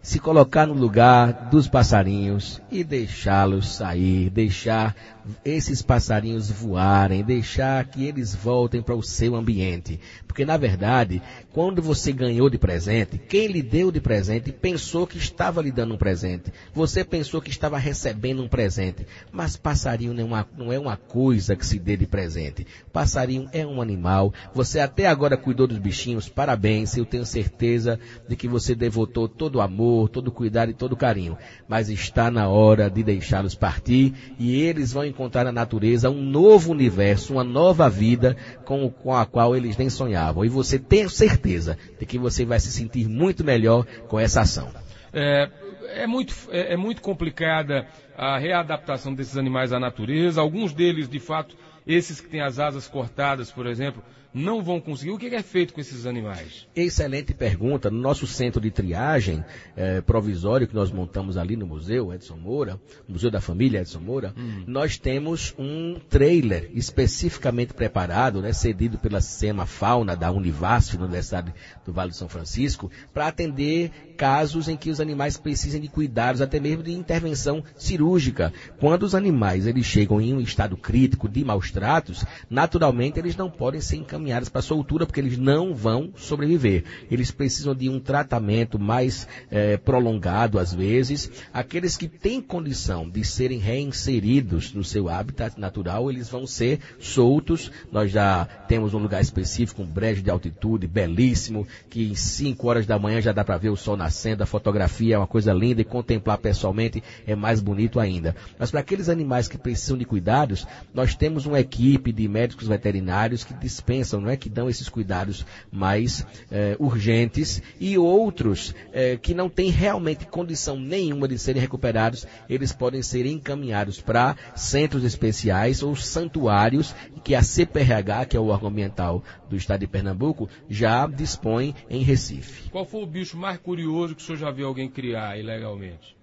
se colocar no lugar dos passarinhos e deixá-los sair, deixar esses passarinhos voarem, deixar que eles voltem para o seu ambiente. Porque, na verdade, quando você ganhou de presente, quem lhe deu de presente pensou que estava lhe dando um presente. Você pensou que estava recebendo um presente. Mas passarinho não é uma, não é uma coisa que se dê de presente. Passarinho é um animal. Você até agora cuidou dos bichinhos, parabéns. Eu tenho certeza de que você devotou todo o amor, todo o cuidado e todo o carinho. Mas está na hora de deixá-los partir e eles vão encontrar na natureza um novo universo, uma nova vida com, com a qual eles nem sonhavam. E você tem certeza de que você vai se sentir muito melhor com essa ação. É, é, muito, é, é muito complicada a readaptação desses animais à natureza. Alguns deles, de fato, esses que têm as asas cortadas, por exemplo, não vão conseguir. O que é feito com esses animais? Excelente pergunta. No nosso centro de triagem eh, provisório que nós montamos ali no Museu Edson Moura, Museu da Família Edson Moura, hum. nós temos um trailer especificamente preparado, né, cedido pela SEMA Fauna da Univasf, na Universidade do Vale do São Francisco, para atender casos em que os animais precisem de cuidados, até mesmo de intervenção cirúrgica. Quando os animais eles chegam em um estado crítico de maus tratos, naturalmente eles não podem ser encaminhados para soltura, porque eles não vão sobreviver. Eles precisam de um tratamento mais eh, prolongado, às vezes. Aqueles que têm condição de serem reinseridos no seu habitat natural, eles vão ser soltos. Nós já temos um lugar específico, um brejo de altitude belíssimo, que em cinco horas da manhã já dá para ver o sol nascendo. A fotografia é uma coisa linda e contemplar pessoalmente é mais bonito ainda. Mas para aqueles animais que precisam de cuidados, nós temos uma equipe de médicos veterinários que dispensam, não é, que dão esses cuidados mais eh, urgentes, e outros eh, que não têm realmente condição nenhuma de serem recuperados, eles podem ser encaminhados para centros especiais ou santuários que a C P R H, que é o órgão ambiental do estado de Pernambuco, já dispõe em Recife. Qual foi o bicho mais curioso que o senhor já viu alguém criar ilegalmente?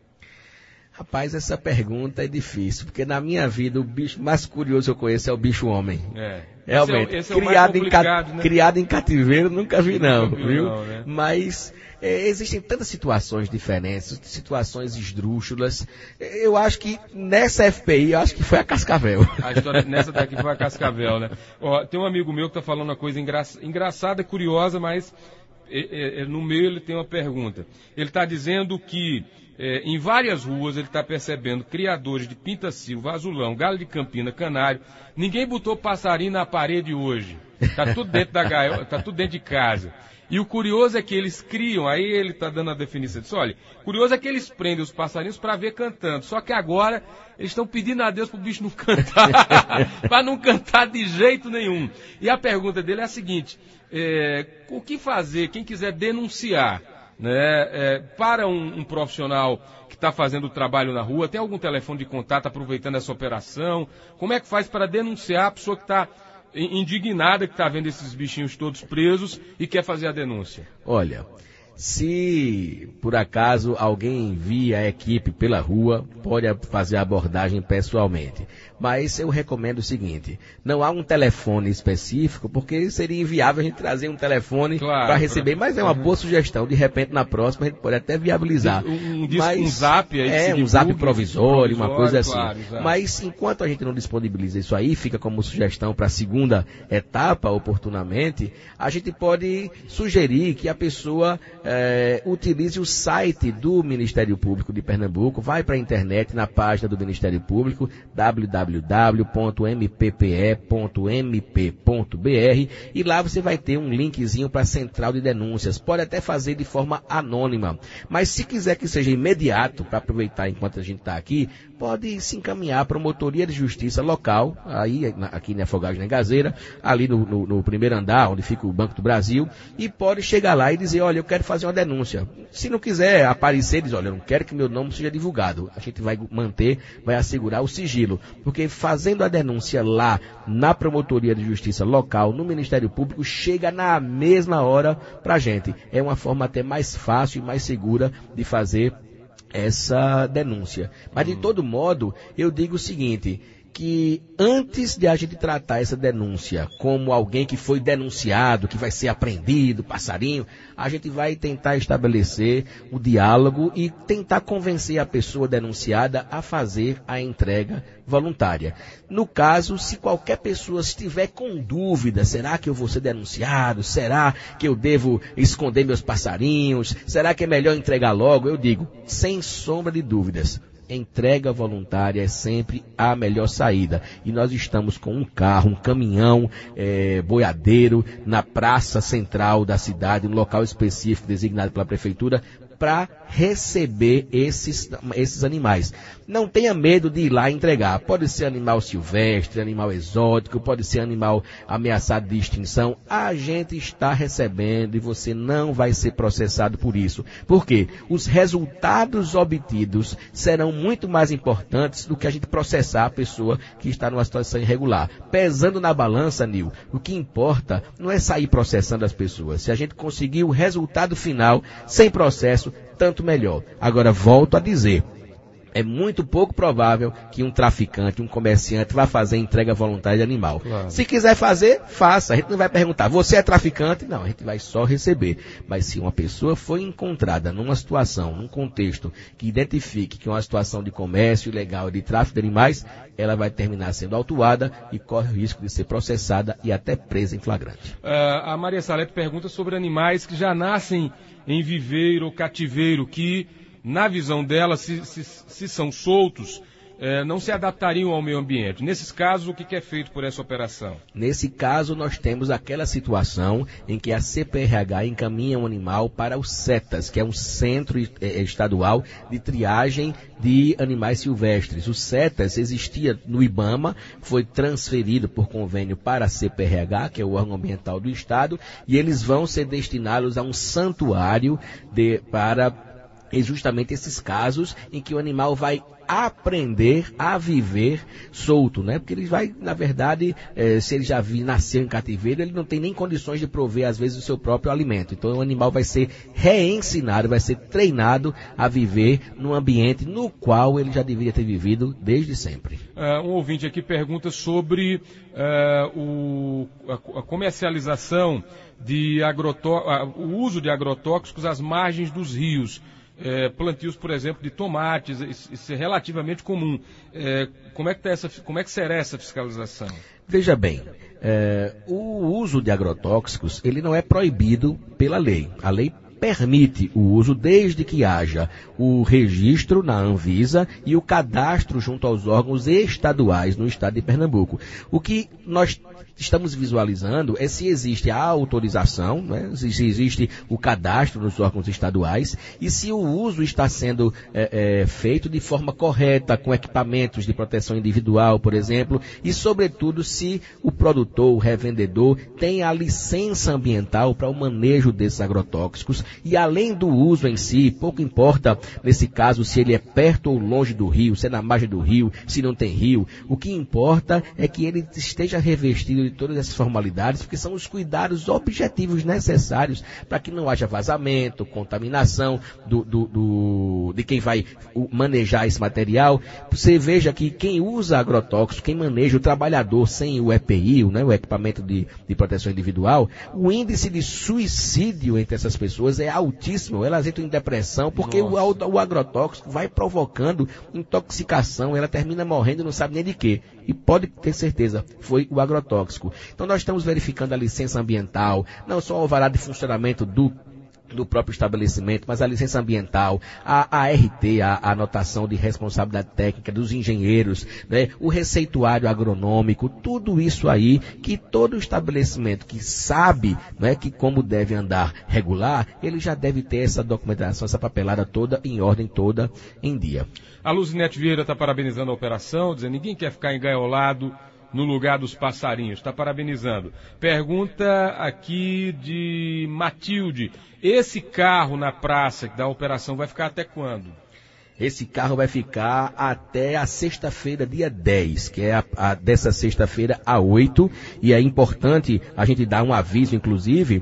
Rapaz, essa pergunta é difícil, porque na minha vida o bicho mais curioso que eu conheço é o bicho homem. É. Realmente, esse é o, esse criado, é o em ca... né? criado em cativeiro, nunca vi não, nunca viu? Não, né? Mas é, existem tantas situações diferentes, situações esdrúxulas. Eu acho que nessa F P I, eu acho que foi a Cascavel. A história nessa daqui foi a Cascavel, né? Ó, tem um amigo meu que está falando uma coisa engra... engraçada, curiosa, mas é, é, no meio ele tem uma pergunta. Ele está dizendo que É, em várias ruas ele está percebendo criadores de pinta-silva, azulão, galho de campina, canário. Ninguém botou passarinho na parede hoje. Está tudo dentro da gaiola, está tudo dentro de casa. E o curioso é que eles criam, aí ele está dando a definição disso. Olha, curioso é que eles prendem os passarinhos para ver cantando. Só que agora eles estão pedindo a Deus para o bicho não cantar. Para não cantar de jeito nenhum. E a pergunta dele é a seguinte: é, o que fazer, quem quiser denunciar, né, é, para um, um profissional que está fazendo o trabalho na rua, tem algum telefone de contato aproveitando essa operação? Como é que faz para denunciar a pessoa que está indignada, que está vendo esses bichinhos todos presos e quer fazer a denúncia? Olha, se por acaso alguém envia a equipe pela rua, pode fazer a abordagem pessoalmente. Mas eu recomendo o seguinte: não há um telefone específico, porque seria inviável a gente trazer um telefone claro, para receber, pra... mas é uma uhum. boa sugestão. De repente, na próxima, a gente pode até viabilizar. Um, um, mas, um zap aí, é, um zap provisório, provisório, uma coisa assim. Claro, mas enquanto a gente não disponibiliza isso aí, fica como sugestão para a segunda etapa, oportunamente, a gente pode sugerir que a pessoa é, utilize o site do Ministério Público de Pernambuco, vai para a internet, na página do Ministério Público, w w w ponto m p p e ponto m p ponto b r, e lá você vai ter um linkzinho para a central de denúncias. Pode até fazer de forma anônima, mas se quiser que seja imediato, para aproveitar enquanto a gente está aqui, pode se encaminhar à promotoria de justiça local, aí aqui na Afogados na Engazeira, ali no, no, no primeiro andar, onde fica o Banco do Brasil, e pode chegar lá e dizer: olha, eu quero fazer uma denúncia. Se não quiser aparecer, diz: olha, eu não quero que meu nome seja divulgado. A gente vai manter, vai assegurar o sigilo, porque fazendo a denúncia lá na promotoria de justiça local, no Ministério Público, chega na mesma hora para a gente. É uma forma até mais fácil e mais segura de fazer essa denúncia. Mas de todo modo, eu digo o seguinte: que antes de a gente tratar essa denúncia como alguém que foi denunciado, que vai ser apreendido, passarinho, a gente vai tentar estabelecer o diálogo e tentar convencer a pessoa denunciada a fazer a entrega voluntária. No caso, se qualquer pessoa estiver com dúvida, será que eu vou ser denunciado? Será que eu devo esconder meus passarinhos? Será que é melhor entregar logo? Eu digo, sem sombra de dúvidas, entrega voluntária é sempre a melhor saída. E nós estamos com um carro, um caminhão é, boiadeiro na praça central da cidade, um local específico designado pela prefeitura, para receber esses, esses animais. Não tenha medo de ir lá entregar. Pode ser animal silvestre, animal exótico, pode ser animal ameaçado de extinção. A gente está recebendo e você não vai ser processado por isso. Por quê? Os resultados obtidos serão muito mais importantes do que a gente processar a pessoa que está numa situação irregular. Pesando na balança, Nil, o que importa não é sair processando as pessoas. Se a gente conseguir o resultado final sem processo, tanto melhor. Agora, volto a dizer, é muito pouco provável que um traficante, um comerciante vá fazer entrega voluntária de animal. Claro. Se quiser fazer, faça. A gente não vai perguntar, você é traficante? Não, a gente vai só receber. Mas se uma pessoa foi encontrada numa situação, num contexto que identifique que é uma situação de comércio ilegal, de tráfico de animais, ela vai terminar sendo autuada e corre o risco de ser processada e até presa em flagrante. Uh, a Maria Salete pergunta sobre animais que já nascem em viveiro ou cativeiro, que, na visão dela, se, se, se são soltos, eh, não se adaptariam ao meio ambiente. Nesses casos, o que, que é feito por essa operação? Nesse caso, nós temos aquela situação em que a C P R H encaminha um animal para o CETAS, que é um Centro Estadual de Triagem de Animais Silvestres. O CETAS existia no IBAMA, foi transferido por convênio para a C P R H, que é o órgão ambiental do Estado, e eles vão ser destinados a um santuário de, para justamente esses casos em que o animal vai aprender a viver solto, né? Porque ele vai, na verdade, eh, se ele já vi, nasceu em cativeiro, ele não tem nem condições de prover, às vezes, o seu próprio alimento. Então, o animal vai ser reensinado, vai ser treinado a viver num ambiente no qual ele já deveria ter vivido desde sempre. Uh, um ouvinte aqui pergunta sobre uh, o, a, a comercialização de agrotó- uh, o uso de agrotóxicos às margens dos rios. É, plantios, por exemplo, de tomates, isso é relativamente comum. É, como é que tá essa, como é que será essa fiscalização? Veja bem, é, o uso de agrotóxicos, ele não é proibido pela lei. A lei permite o uso desde que haja o registro na Anvisa e o cadastro junto aos órgãos estaduais no estado de Pernambuco. O que nós estamos visualizando é se existe a autorização, né, se existe o cadastro nos órgãos estaduais e se o uso está sendo é, é, feito de forma correta, com equipamentos de proteção individual, por exemplo, e sobretudo se o produtor, o revendedor, tem a licença ambiental para o manejo desses agrotóxicos. E além do uso em si, pouco importa nesse caso se ele é perto ou longe do rio, se é na margem do rio, se não tem rio. O que importa é que ele esteja revestido de todas essas formalidades, porque são os cuidados objetivos necessários para que não haja vazamento, contaminação do, do, do, de quem vai manejar esse material. Você veja que quem usa agrotóxico, quem maneja o trabalhador sem o E P I, né, o equipamento de, de proteção individual, o índice de suicídio entre essas pessoas é altíssimo, elas entram em depressão, porque o, o agrotóxico vai provocando intoxicação, ela termina morrendo, não sabe nem de quê. E pode ter certeza, foi o agrotóxico. Então nós estamos verificando a licença ambiental, não só o alvará de funcionamento do do próprio estabelecimento, mas a licença ambiental, a, a R T, a, a anotação de responsabilidade técnica dos engenheiros, né, o receituário agronômico, tudo isso aí que todo estabelecimento que sabe, né, que como deve andar regular, ele já deve ter essa documentação, essa papelada toda em ordem, toda em dia. A Luzinete Vieira está parabenizando a operação, dizendo ninguém quer ficar engaiolado no lugar dos passarinhos, está parabenizando. Pergunta aqui de Matilde, esse carro na praça da operação vai ficar até quando? Esse carro vai ficar até a sexta-feira, dia dez, que é a, a, dessa sexta-feira a oito, e é importante a gente dar um aviso, inclusive,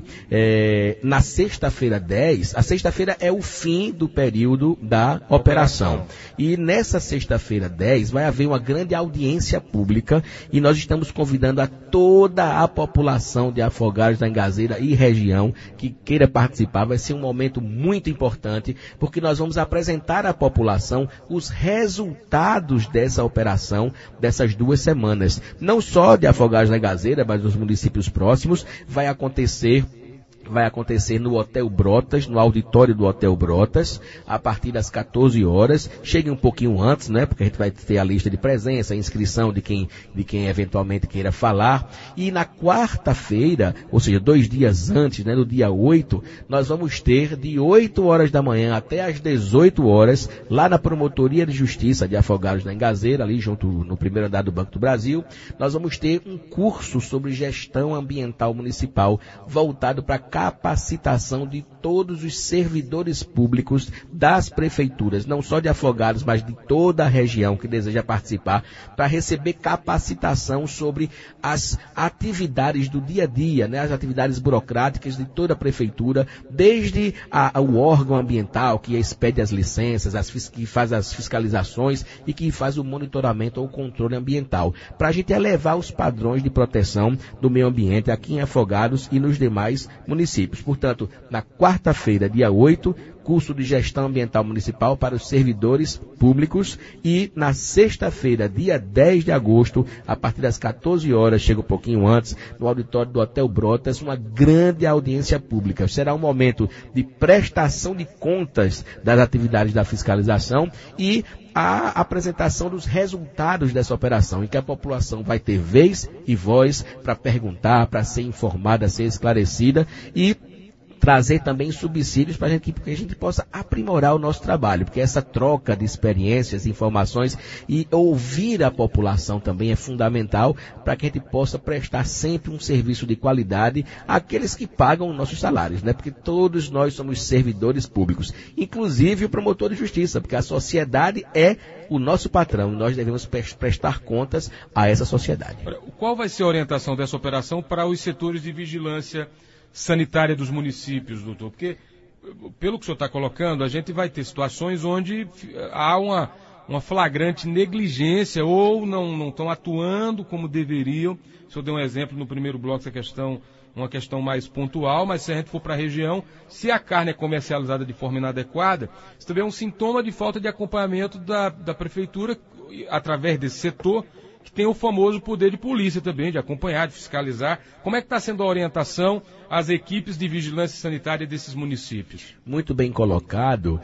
é, na sexta-feira dez, a sexta-feira é o fim do período da operação. E nessa sexta-feira dez vai haver uma grande audiência pública e nós estamos convidando a toda a população de Afogados da Engazeira e região que queira participar. Vai ser um momento muito importante, porque nós vamos apresentar à população os resultados dessa operação dessas duas semanas. Não só de Afogados da Engazeira, mas dos municípios próximos. Vai acontecer vai acontecer no Hotel Brotas, no auditório do Hotel Brotas, a partir das quatorze horas. Chegue um pouquinho antes, né? Porque a gente vai ter a lista de presença, a inscrição de quem, de quem eventualmente queira falar. E na quarta-feira, ou seja, dois dias antes, né? No dia oito, nós vamos ter de oito horas da manhã até às dezoito horas, lá na Promotoria de Justiça de Afogados da Engazeira, ali junto no primeiro andar do Banco do Brasil, nós vamos ter um curso sobre gestão ambiental municipal, voltado para capacitação de todos os servidores públicos das prefeituras, não só de Afogados, mas de toda a região que deseja participar, para receber capacitação sobre as atividades do dia a dia, né, as atividades burocráticas de toda a prefeitura, desde a, o órgão ambiental que expede as licenças, as, que faz as fiscalizações e que faz o monitoramento ou controle ambiental, para a gente elevar os padrões de proteção do meio ambiente aqui em Afogados e nos demais municípios. Portanto, na quarta-feira, dia oito, curso de gestão ambiental municipal para os servidores públicos, e na sexta-feira, dia dez de agosto, a partir das quatorze horas, chega um pouquinho antes, no auditório do Hotel Brotas, uma grande audiência pública. Será um momento de prestação de contas das atividades da fiscalização e a apresentação dos resultados dessa operação, em que a população vai ter vez e voz para perguntar, para ser informada, ser esclarecida e trazer também subsídios para que a gente possa aprimorar o nosso trabalho, porque essa troca de experiências, informações e ouvir a população também é fundamental para que a gente possa prestar sempre um serviço de qualidade àqueles que pagam nossos salários, né? Porque todos nós somos servidores públicos, inclusive o promotor de justiça, porque a sociedade é o nosso patrão e nós devemos prestar contas a essa sociedade. Qual vai ser a orientação dessa operação para os setores de vigilância sanitária dos municípios, doutor? Porque, pelo que o senhor está colocando, a gente vai ter situações onde há uma, uma flagrante negligência ou não estão atuando como deveriam. O senhor deu um exemplo no primeiro bloco, essa questão, uma questão mais pontual, mas se a gente for para a região, se a carne é comercializada de forma inadequada, isso também é um sintoma de falta de acompanhamento da, da prefeitura, através desse setor, que tem o famoso poder de polícia também, de acompanhar, de fiscalizar. Como é que está sendo a orientação às equipes de vigilância sanitária desses municípios? Muito bem colocado.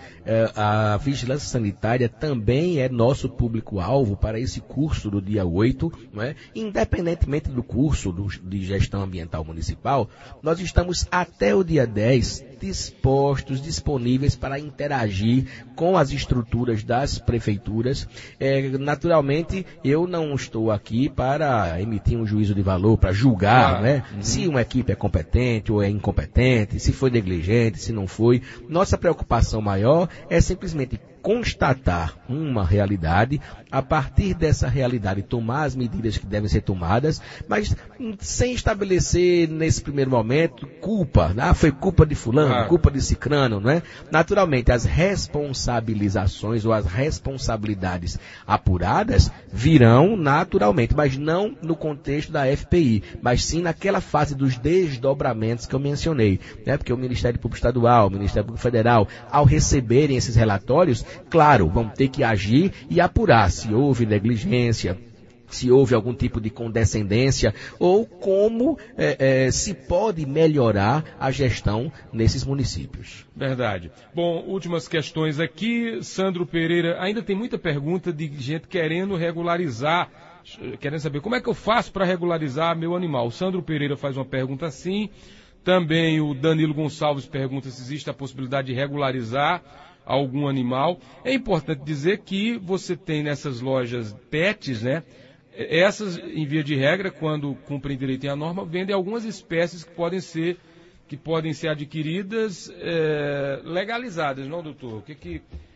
A vigilância sanitária também é nosso público-alvo para esse curso do dia oito, não é? Independentemente do curso de gestão ambiental municipal, nós estamos até o dia dez dispostos, disponíveis para interagir com as estruturas das prefeituras. É, naturalmente, eu não estou aqui para emitir um juízo de valor, para julgar, ah, né, uhum. se uma equipe é competente ou é incompetente, se foi negligente, se não foi. Nossa preocupação maior é simplesmente constatar uma realidade, a partir dessa realidade tomar as medidas que devem ser tomadas, mas sem estabelecer nesse primeiro momento culpa, né? Foi culpa de fulano, ah. culpa de cicrano, não é? Naturalmente, as responsabilizações ou as responsabilidades apuradas virão naturalmente, mas não no contexto da F P I, mas sim naquela fase dos desdobramentos que eu mencionei, né? Porque o Ministério Público Estadual, o Ministério Público Federal, ao receberem esses relatórios, claro, vão ter que agir e apurar se houve negligência, se houve algum tipo de condescendência ou como é, é, se pode melhorar a gestão nesses municípios. Verdade. Bom, últimas questões aqui. Sandro Pereira, ainda tem muita pergunta de gente querendo regularizar, querendo saber como é que eu faço para regularizar meu animal. O Sandro Pereira faz uma pergunta assim. Também o Danilo Gonçalves pergunta se existe a possibilidade de regularizar algum animal. É importante dizer que você tem nessas lojas pets, né? Essas, em via de regra, quando cumprem direito à norma, vendem algumas espécies que podem ser, que podem ser adquiridas, é, legalizadas, não, doutor? O que que,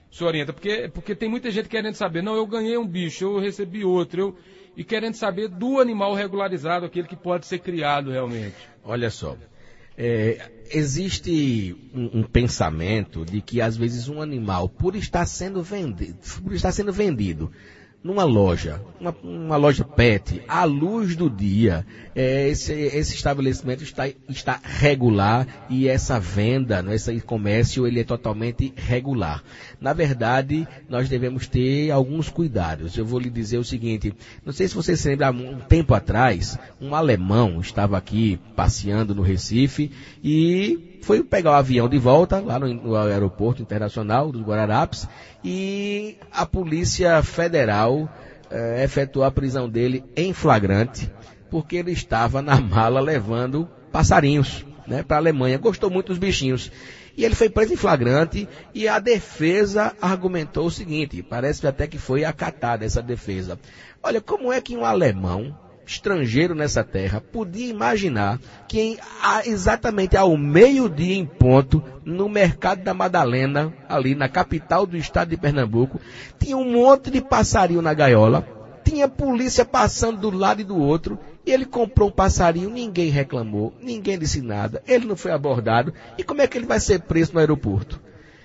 se orienta? Porque, porque tem muita gente querendo saber, não, eu ganhei um bicho, eu recebi outro, eu, e querendo saber do animal regularizado, aquele que pode ser criado realmente. Olha só, é, existe um, um pensamento de que às vezes um animal, por estar sendo vendido, por estar sendo vendido numa loja, uma, uma loja pet, à luz do dia, é, esse, esse estabelecimento está, está regular e essa venda, né, esse comércio, ele é totalmente regular. Na verdade, nós devemos ter alguns cuidados. Eu vou lhe dizer o seguinte, não sei se você se lembra, um tempo atrás, um alemão estava aqui passeando no Recife e foi pegar o avião de volta, lá no, no aeroporto internacional dos Guararapes, e a Polícia Federal eh, efetuou a prisão dele em flagrante, porque ele estava na mala levando passarinhos, né, para a Alemanha. Gostou muito dos bichinhos. E ele foi preso em flagrante e a defesa argumentou o seguinte, parece até que foi acatada essa defesa. Olha, como é que um alemão estrangeiro nessa terra podia imaginar que em, a, exatamente ao meio-dia em ponto, no mercado da Madalena, ali na capital do estado de Pernambuco, tinha um monte de passarinho na gaiola, tinha polícia passando do lado e do outro, e ele comprou um passarinho, ninguém reclamou, ninguém disse nada, ele não foi abordado, e como é que ele vai ser preso no aeroporto?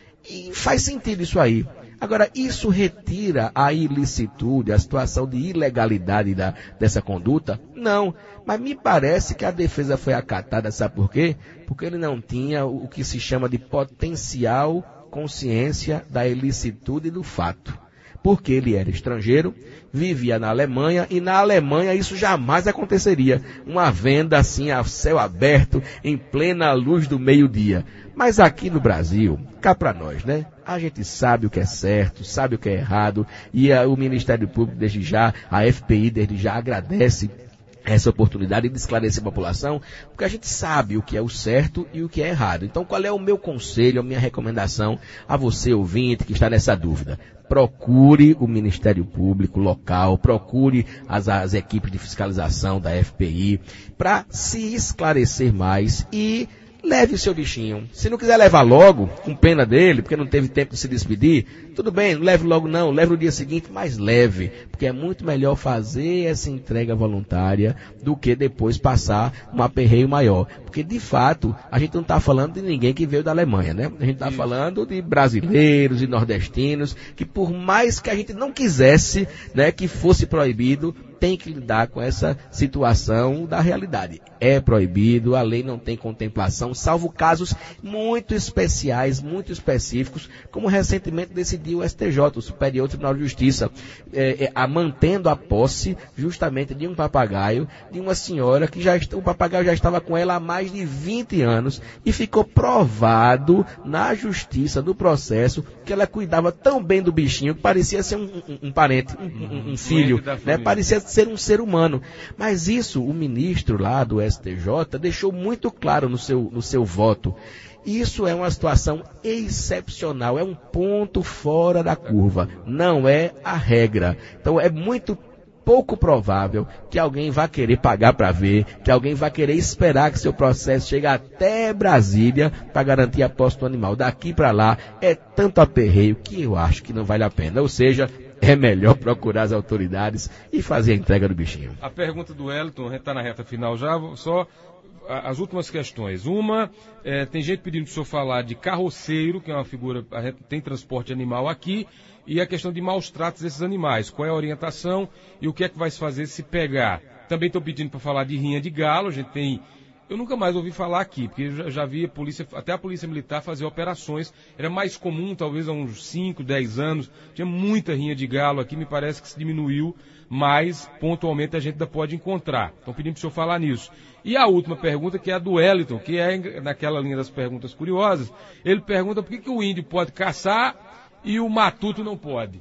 E faz sentido isso aí. Agora, isso retira a ilicitude, a situação de ilegalidade da, dessa conduta? Não, mas me parece que a defesa foi acatada, sabe por quê? Porque ele não tinha o que se chama de potencial consciência da ilicitude do fato. Porque ele era estrangeiro, vivia na Alemanha, e na Alemanha isso jamais aconteceria. Uma venda assim a céu aberto, em plena luz do meio-dia. Mas aqui no Brasil, cá para nós, né? A gente sabe o que é certo, sabe o que é errado, e a, o Ministério Público desde já, a F P I desde já agradece essa oportunidade de esclarecer a população, porque a gente sabe o que é o certo e o que é errado. Então, qual é o meu conselho, a minha recomendação a você, ouvinte, que está nessa dúvida? Procure o Ministério Público local, procure as, as equipes de fiscalização da F P I, para se esclarecer mais e leve o seu bichinho. Se não quiser levar logo, com pena dele, porque não teve tempo de se despedir, tudo bem, não leve logo não, leve no dia seguinte, mas leve, porque é muito melhor fazer essa entrega voluntária do que depois passar um aperreio maior. Porque, de fato, a gente não está falando de ninguém que veio da Alemanha, né? A gente está falando de brasileiros e nordestinos, que por mais que a gente não quisesse, né, que fosse proibido, tem que lidar com essa situação da realidade. É proibido, a lei não tem contemplação, salvo casos muito especiais, muito específicos, como recentemente decidiu o S T J, o Superior Tribunal de Justiça, é, é, a, mantendo a posse justamente de um papagaio, de uma senhora que já o papagaio já estava com ela há mais de vinte anos, e ficou provado na justiça, no processo, que ela cuidava tão bem do bichinho, que parecia ser um, um, um parente, um, um, um filho, né? Parecia ser um ser humano. Mas isso o ministro lá do S T J deixou muito claro no seu, no seu voto. Isso é uma situação excepcional, é um ponto fora da curva, não é a regra. Então é muito pouco provável que alguém vá querer pagar para ver, que alguém vá querer esperar que seu processo chegue até Brasília para garantir a posse do animal. Daqui para lá é tanto aperreio que eu acho que não vale a pena. Ou seja, é melhor procurar as autoridades e fazer a entrega do bichinho. A pergunta do Wellington, a gente está na reta final já, só as últimas questões. Uma, é, tem gente pedindo para o senhor falar de carroceiro, que é uma figura, a gente tem transporte animal aqui, e a questão de maus tratos desses animais. Qual é a orientação e o que é que vai se fazer se pegar? Também estou pedindo para falar de rinha de galo, a gente tem... Eu nunca mais ouvi falar aqui, porque eu já, já vi a polícia, até a polícia militar fazer operações. Era mais comum, talvez há uns cinco, dez anos. Tinha muita rinha de galo aqui, me parece que se diminuiu, mas pontualmente a gente ainda pode encontrar. Então pedindo para o senhor falar nisso. E a última pergunta, que é a do Wellington, que é naquela linha das perguntas curiosas. Ele pergunta por que, que o índio pode caçar e o matuto não pode.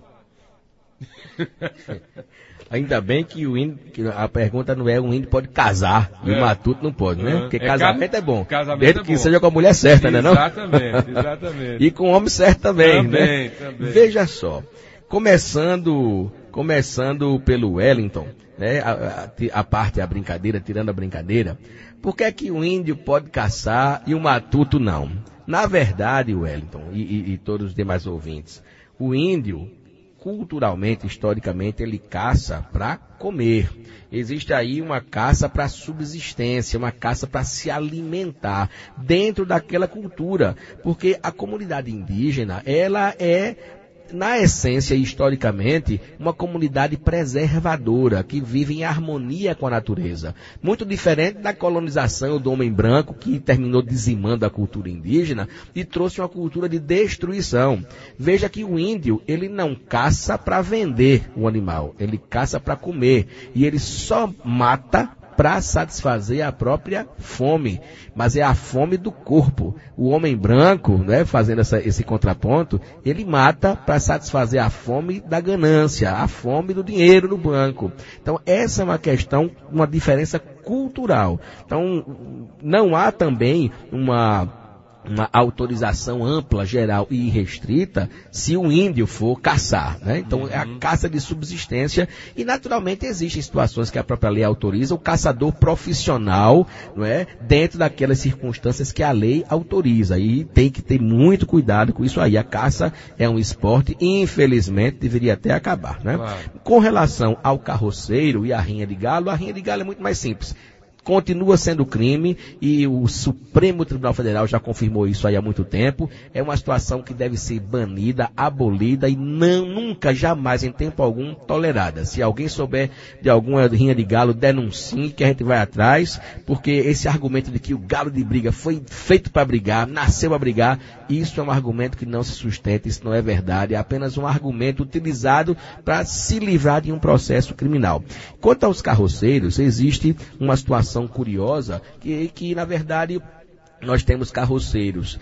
Ainda bem que o índio, que a pergunta não é o índio pode casar e é. O matuto não pode, né? Porque é, casamento é bom. Casamento desde é que bom. Seja com a mulher certa, né? Não? Exatamente, exatamente. E com o homem certo também, também, né? Também. Veja só, começando, começando pelo Wellington, né? A, a, a parte, a brincadeira, tirando a brincadeira, por que é que o índio pode caçar e o matuto não? Na verdade, Wellington, e, e, e todos os demais ouvintes, O índio, culturalmente, historicamente, ele caça para comer. Existe aí uma caça para subsistência, uma caça para se alimentar dentro daquela cultura, porque a comunidade indígena, ela é, na essência, historicamente, uma comunidade preservadora, que vive em harmonia com a natureza. Muito diferente da colonização do homem branco, que terminou dizimando a cultura indígena e trouxe uma cultura de destruição. Veja que o índio, ele não caça para vender o animal, ele caça para comer. E ele só mata para satisfazer a própria fome, mas é a fome do corpo. O homem branco, né, fazendo essa, esse contraponto, ele mata para satisfazer a fome da ganância, a fome do dinheiro no banco. Então essa é uma questão, uma diferença cultural. Então não há também uma... uma autorização ampla, geral e irrestrita se o índio for caçar, né? Então, é a caça de subsistência e, naturalmente, existem situações que a própria lei autoriza o caçador profissional, não é? Dentro daquelas circunstâncias que a lei autoriza. E tem que ter muito cuidado com isso aí. A caça é um esporte, infelizmente, deveria até acabar, né? Claro. Com relação ao carroceiro e a rinha de galo, a rinha de galo é muito mais simples. Continua sendo crime e o Supremo Tribunal Federal já confirmou isso aí há muito tempo. É uma situação que deve ser banida, abolida e não, nunca, jamais, em tempo algum, tolerada. Se alguém souber de alguma rinha de galo, denuncie que a gente vai atrás, porque esse argumento de que o galo de briga foi feito para brigar, nasceu para brigar, isso é um argumento que não se sustenta, isso não é verdade, é apenas um argumento utilizado para se livrar de um processo criminal. Quanto aos carroceiros, existe uma situação curiosa, que, que na verdade nós temos carroceiros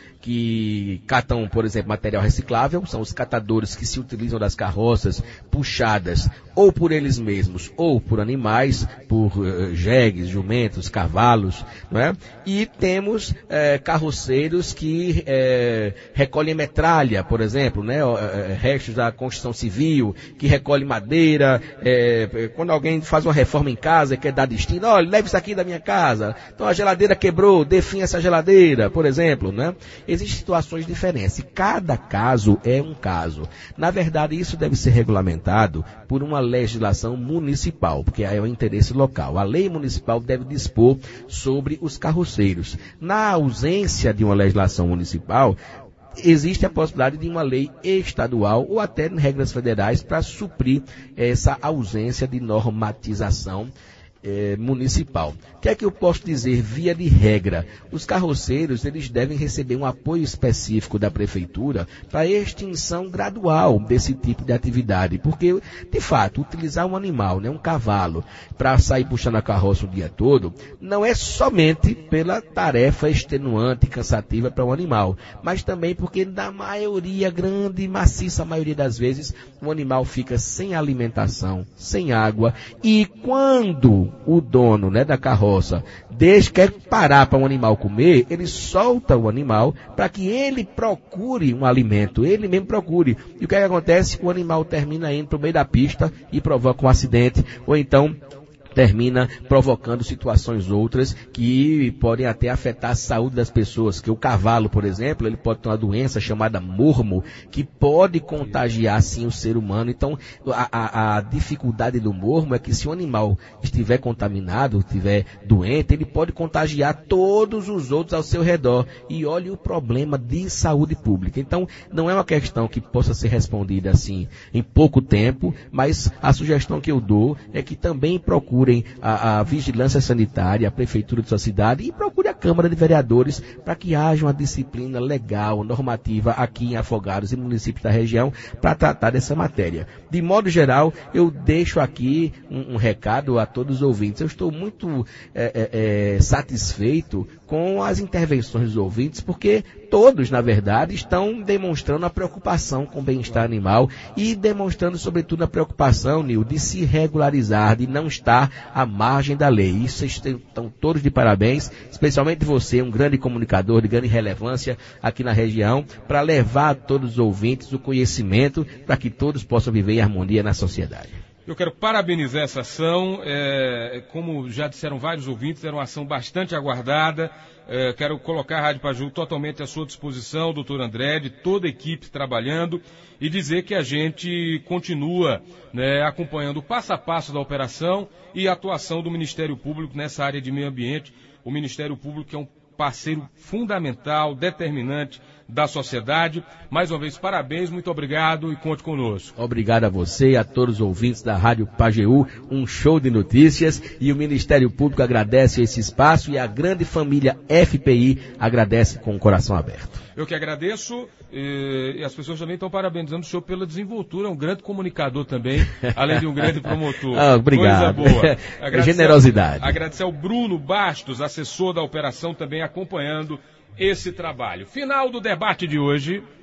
que catam, por exemplo, material reciclável, são os catadores que se utilizam das carroças puxadas ou por eles mesmos ou por animais, por uh, jegues, jumentos, cavalos, não é? E temos uh, carroceiros que uh, recolhem metralha, por exemplo, né? Uh, restos da construção civil, que recolhem madeira, uh, quando alguém faz uma reforma em casa e quer dar destino, olha, leve isso aqui da minha casa, então a geladeira quebrou, define essa geladeira, por exemplo, né? Existem situações diferentes. Cada caso é um caso. Na verdade, isso deve ser regulamentado por uma legislação municipal, porque é o interesse local. A lei municipal deve dispor sobre os carroceiros. Na ausência de uma legislação municipal, existe a possibilidade de uma lei estadual ou até regras federais para suprir essa ausência de normatização É, municipal. O que é que eu posso dizer via de regra? Os carroceiros, eles devem receber um apoio específico da prefeitura para extinção gradual desse tipo de atividade, porque, de fato, utilizar um animal, né, um cavalo, para sair puxando a carroça o dia todo, não é somente pela tarefa extenuante e cansativa para o animal, mas também porque, na maioria, grande e maciça maioria das vezes, o animal fica sem alimentação, sem água, e quando o dono, né, da carroça deixa, quer parar para um animal comer, ele solta o animal para que ele procure um alimento, ele mesmo procure. E o que é que acontece? O animal termina indo para o meio da pista e provoca um acidente, ou então termina provocando situações outras que podem até afetar a saúde das pessoas, que o cavalo, por exemplo, ele pode ter uma doença chamada mormo, que pode contagiar sim o ser humano. Então, a, a, a dificuldade do mormo é que se o animal estiver contaminado, estiver doente, ele pode contagiar todos os outros ao seu redor. E olhe o problema de saúde pública. Então, não é uma questão que possa ser respondida assim em pouco tempo, mas a sugestão que eu dou é que também procure A, a vigilância sanitária, a prefeitura de sua cidade e procure a Câmara de Vereadores para que haja uma disciplina legal, normativa aqui em Afogados e municípios da região para tratar dessa matéria. De modo geral, eu deixo aqui um, um recado a todos os ouvintes. Eu estou muito é, é, é, satisfeito com as intervenções dos ouvintes, porque todos, na verdade, estão demonstrando a preocupação com o bem-estar animal e demonstrando, sobretudo, a preocupação, Nil, de se regularizar, de não estar à margem da lei. Isso estão todos de parabéns, especialmente você, um grande comunicador de grande relevância aqui na região, para levar a todos os ouvintes o conhecimento para que todos possam viver em harmonia na sociedade. Eu quero parabenizar essa ação, é, como já disseram vários ouvintes, era uma ação bastante aguardada. É, quero colocar a Rádio Pajeú totalmente à sua disposição, doutor André, de toda a equipe trabalhando, e dizer que a gente continua, né, acompanhando o passo a passo da operação e a atuação do Ministério Público nessa área de meio ambiente. O Ministério Público é um parceiro fundamental, determinante da sociedade. Mais uma vez, parabéns, muito obrigado e conte conosco. Obrigado a você e a todos os ouvintes da Rádio Pajeú, um show de notícias, e o Ministério Público agradece esse espaço e a grande família F P I agradece com o coração aberto. Eu que agradeço, e, e as pessoas também estão parabenizando o senhor pela desenvoltura, é um grande comunicador também, além de um grande promotor. Ah, obrigado. Coisa boa. Agradecer, generosidade. Agradecer ao Bruno Bastos, assessor da operação, também acompanhando esse trabalho. Final do debate de hoje.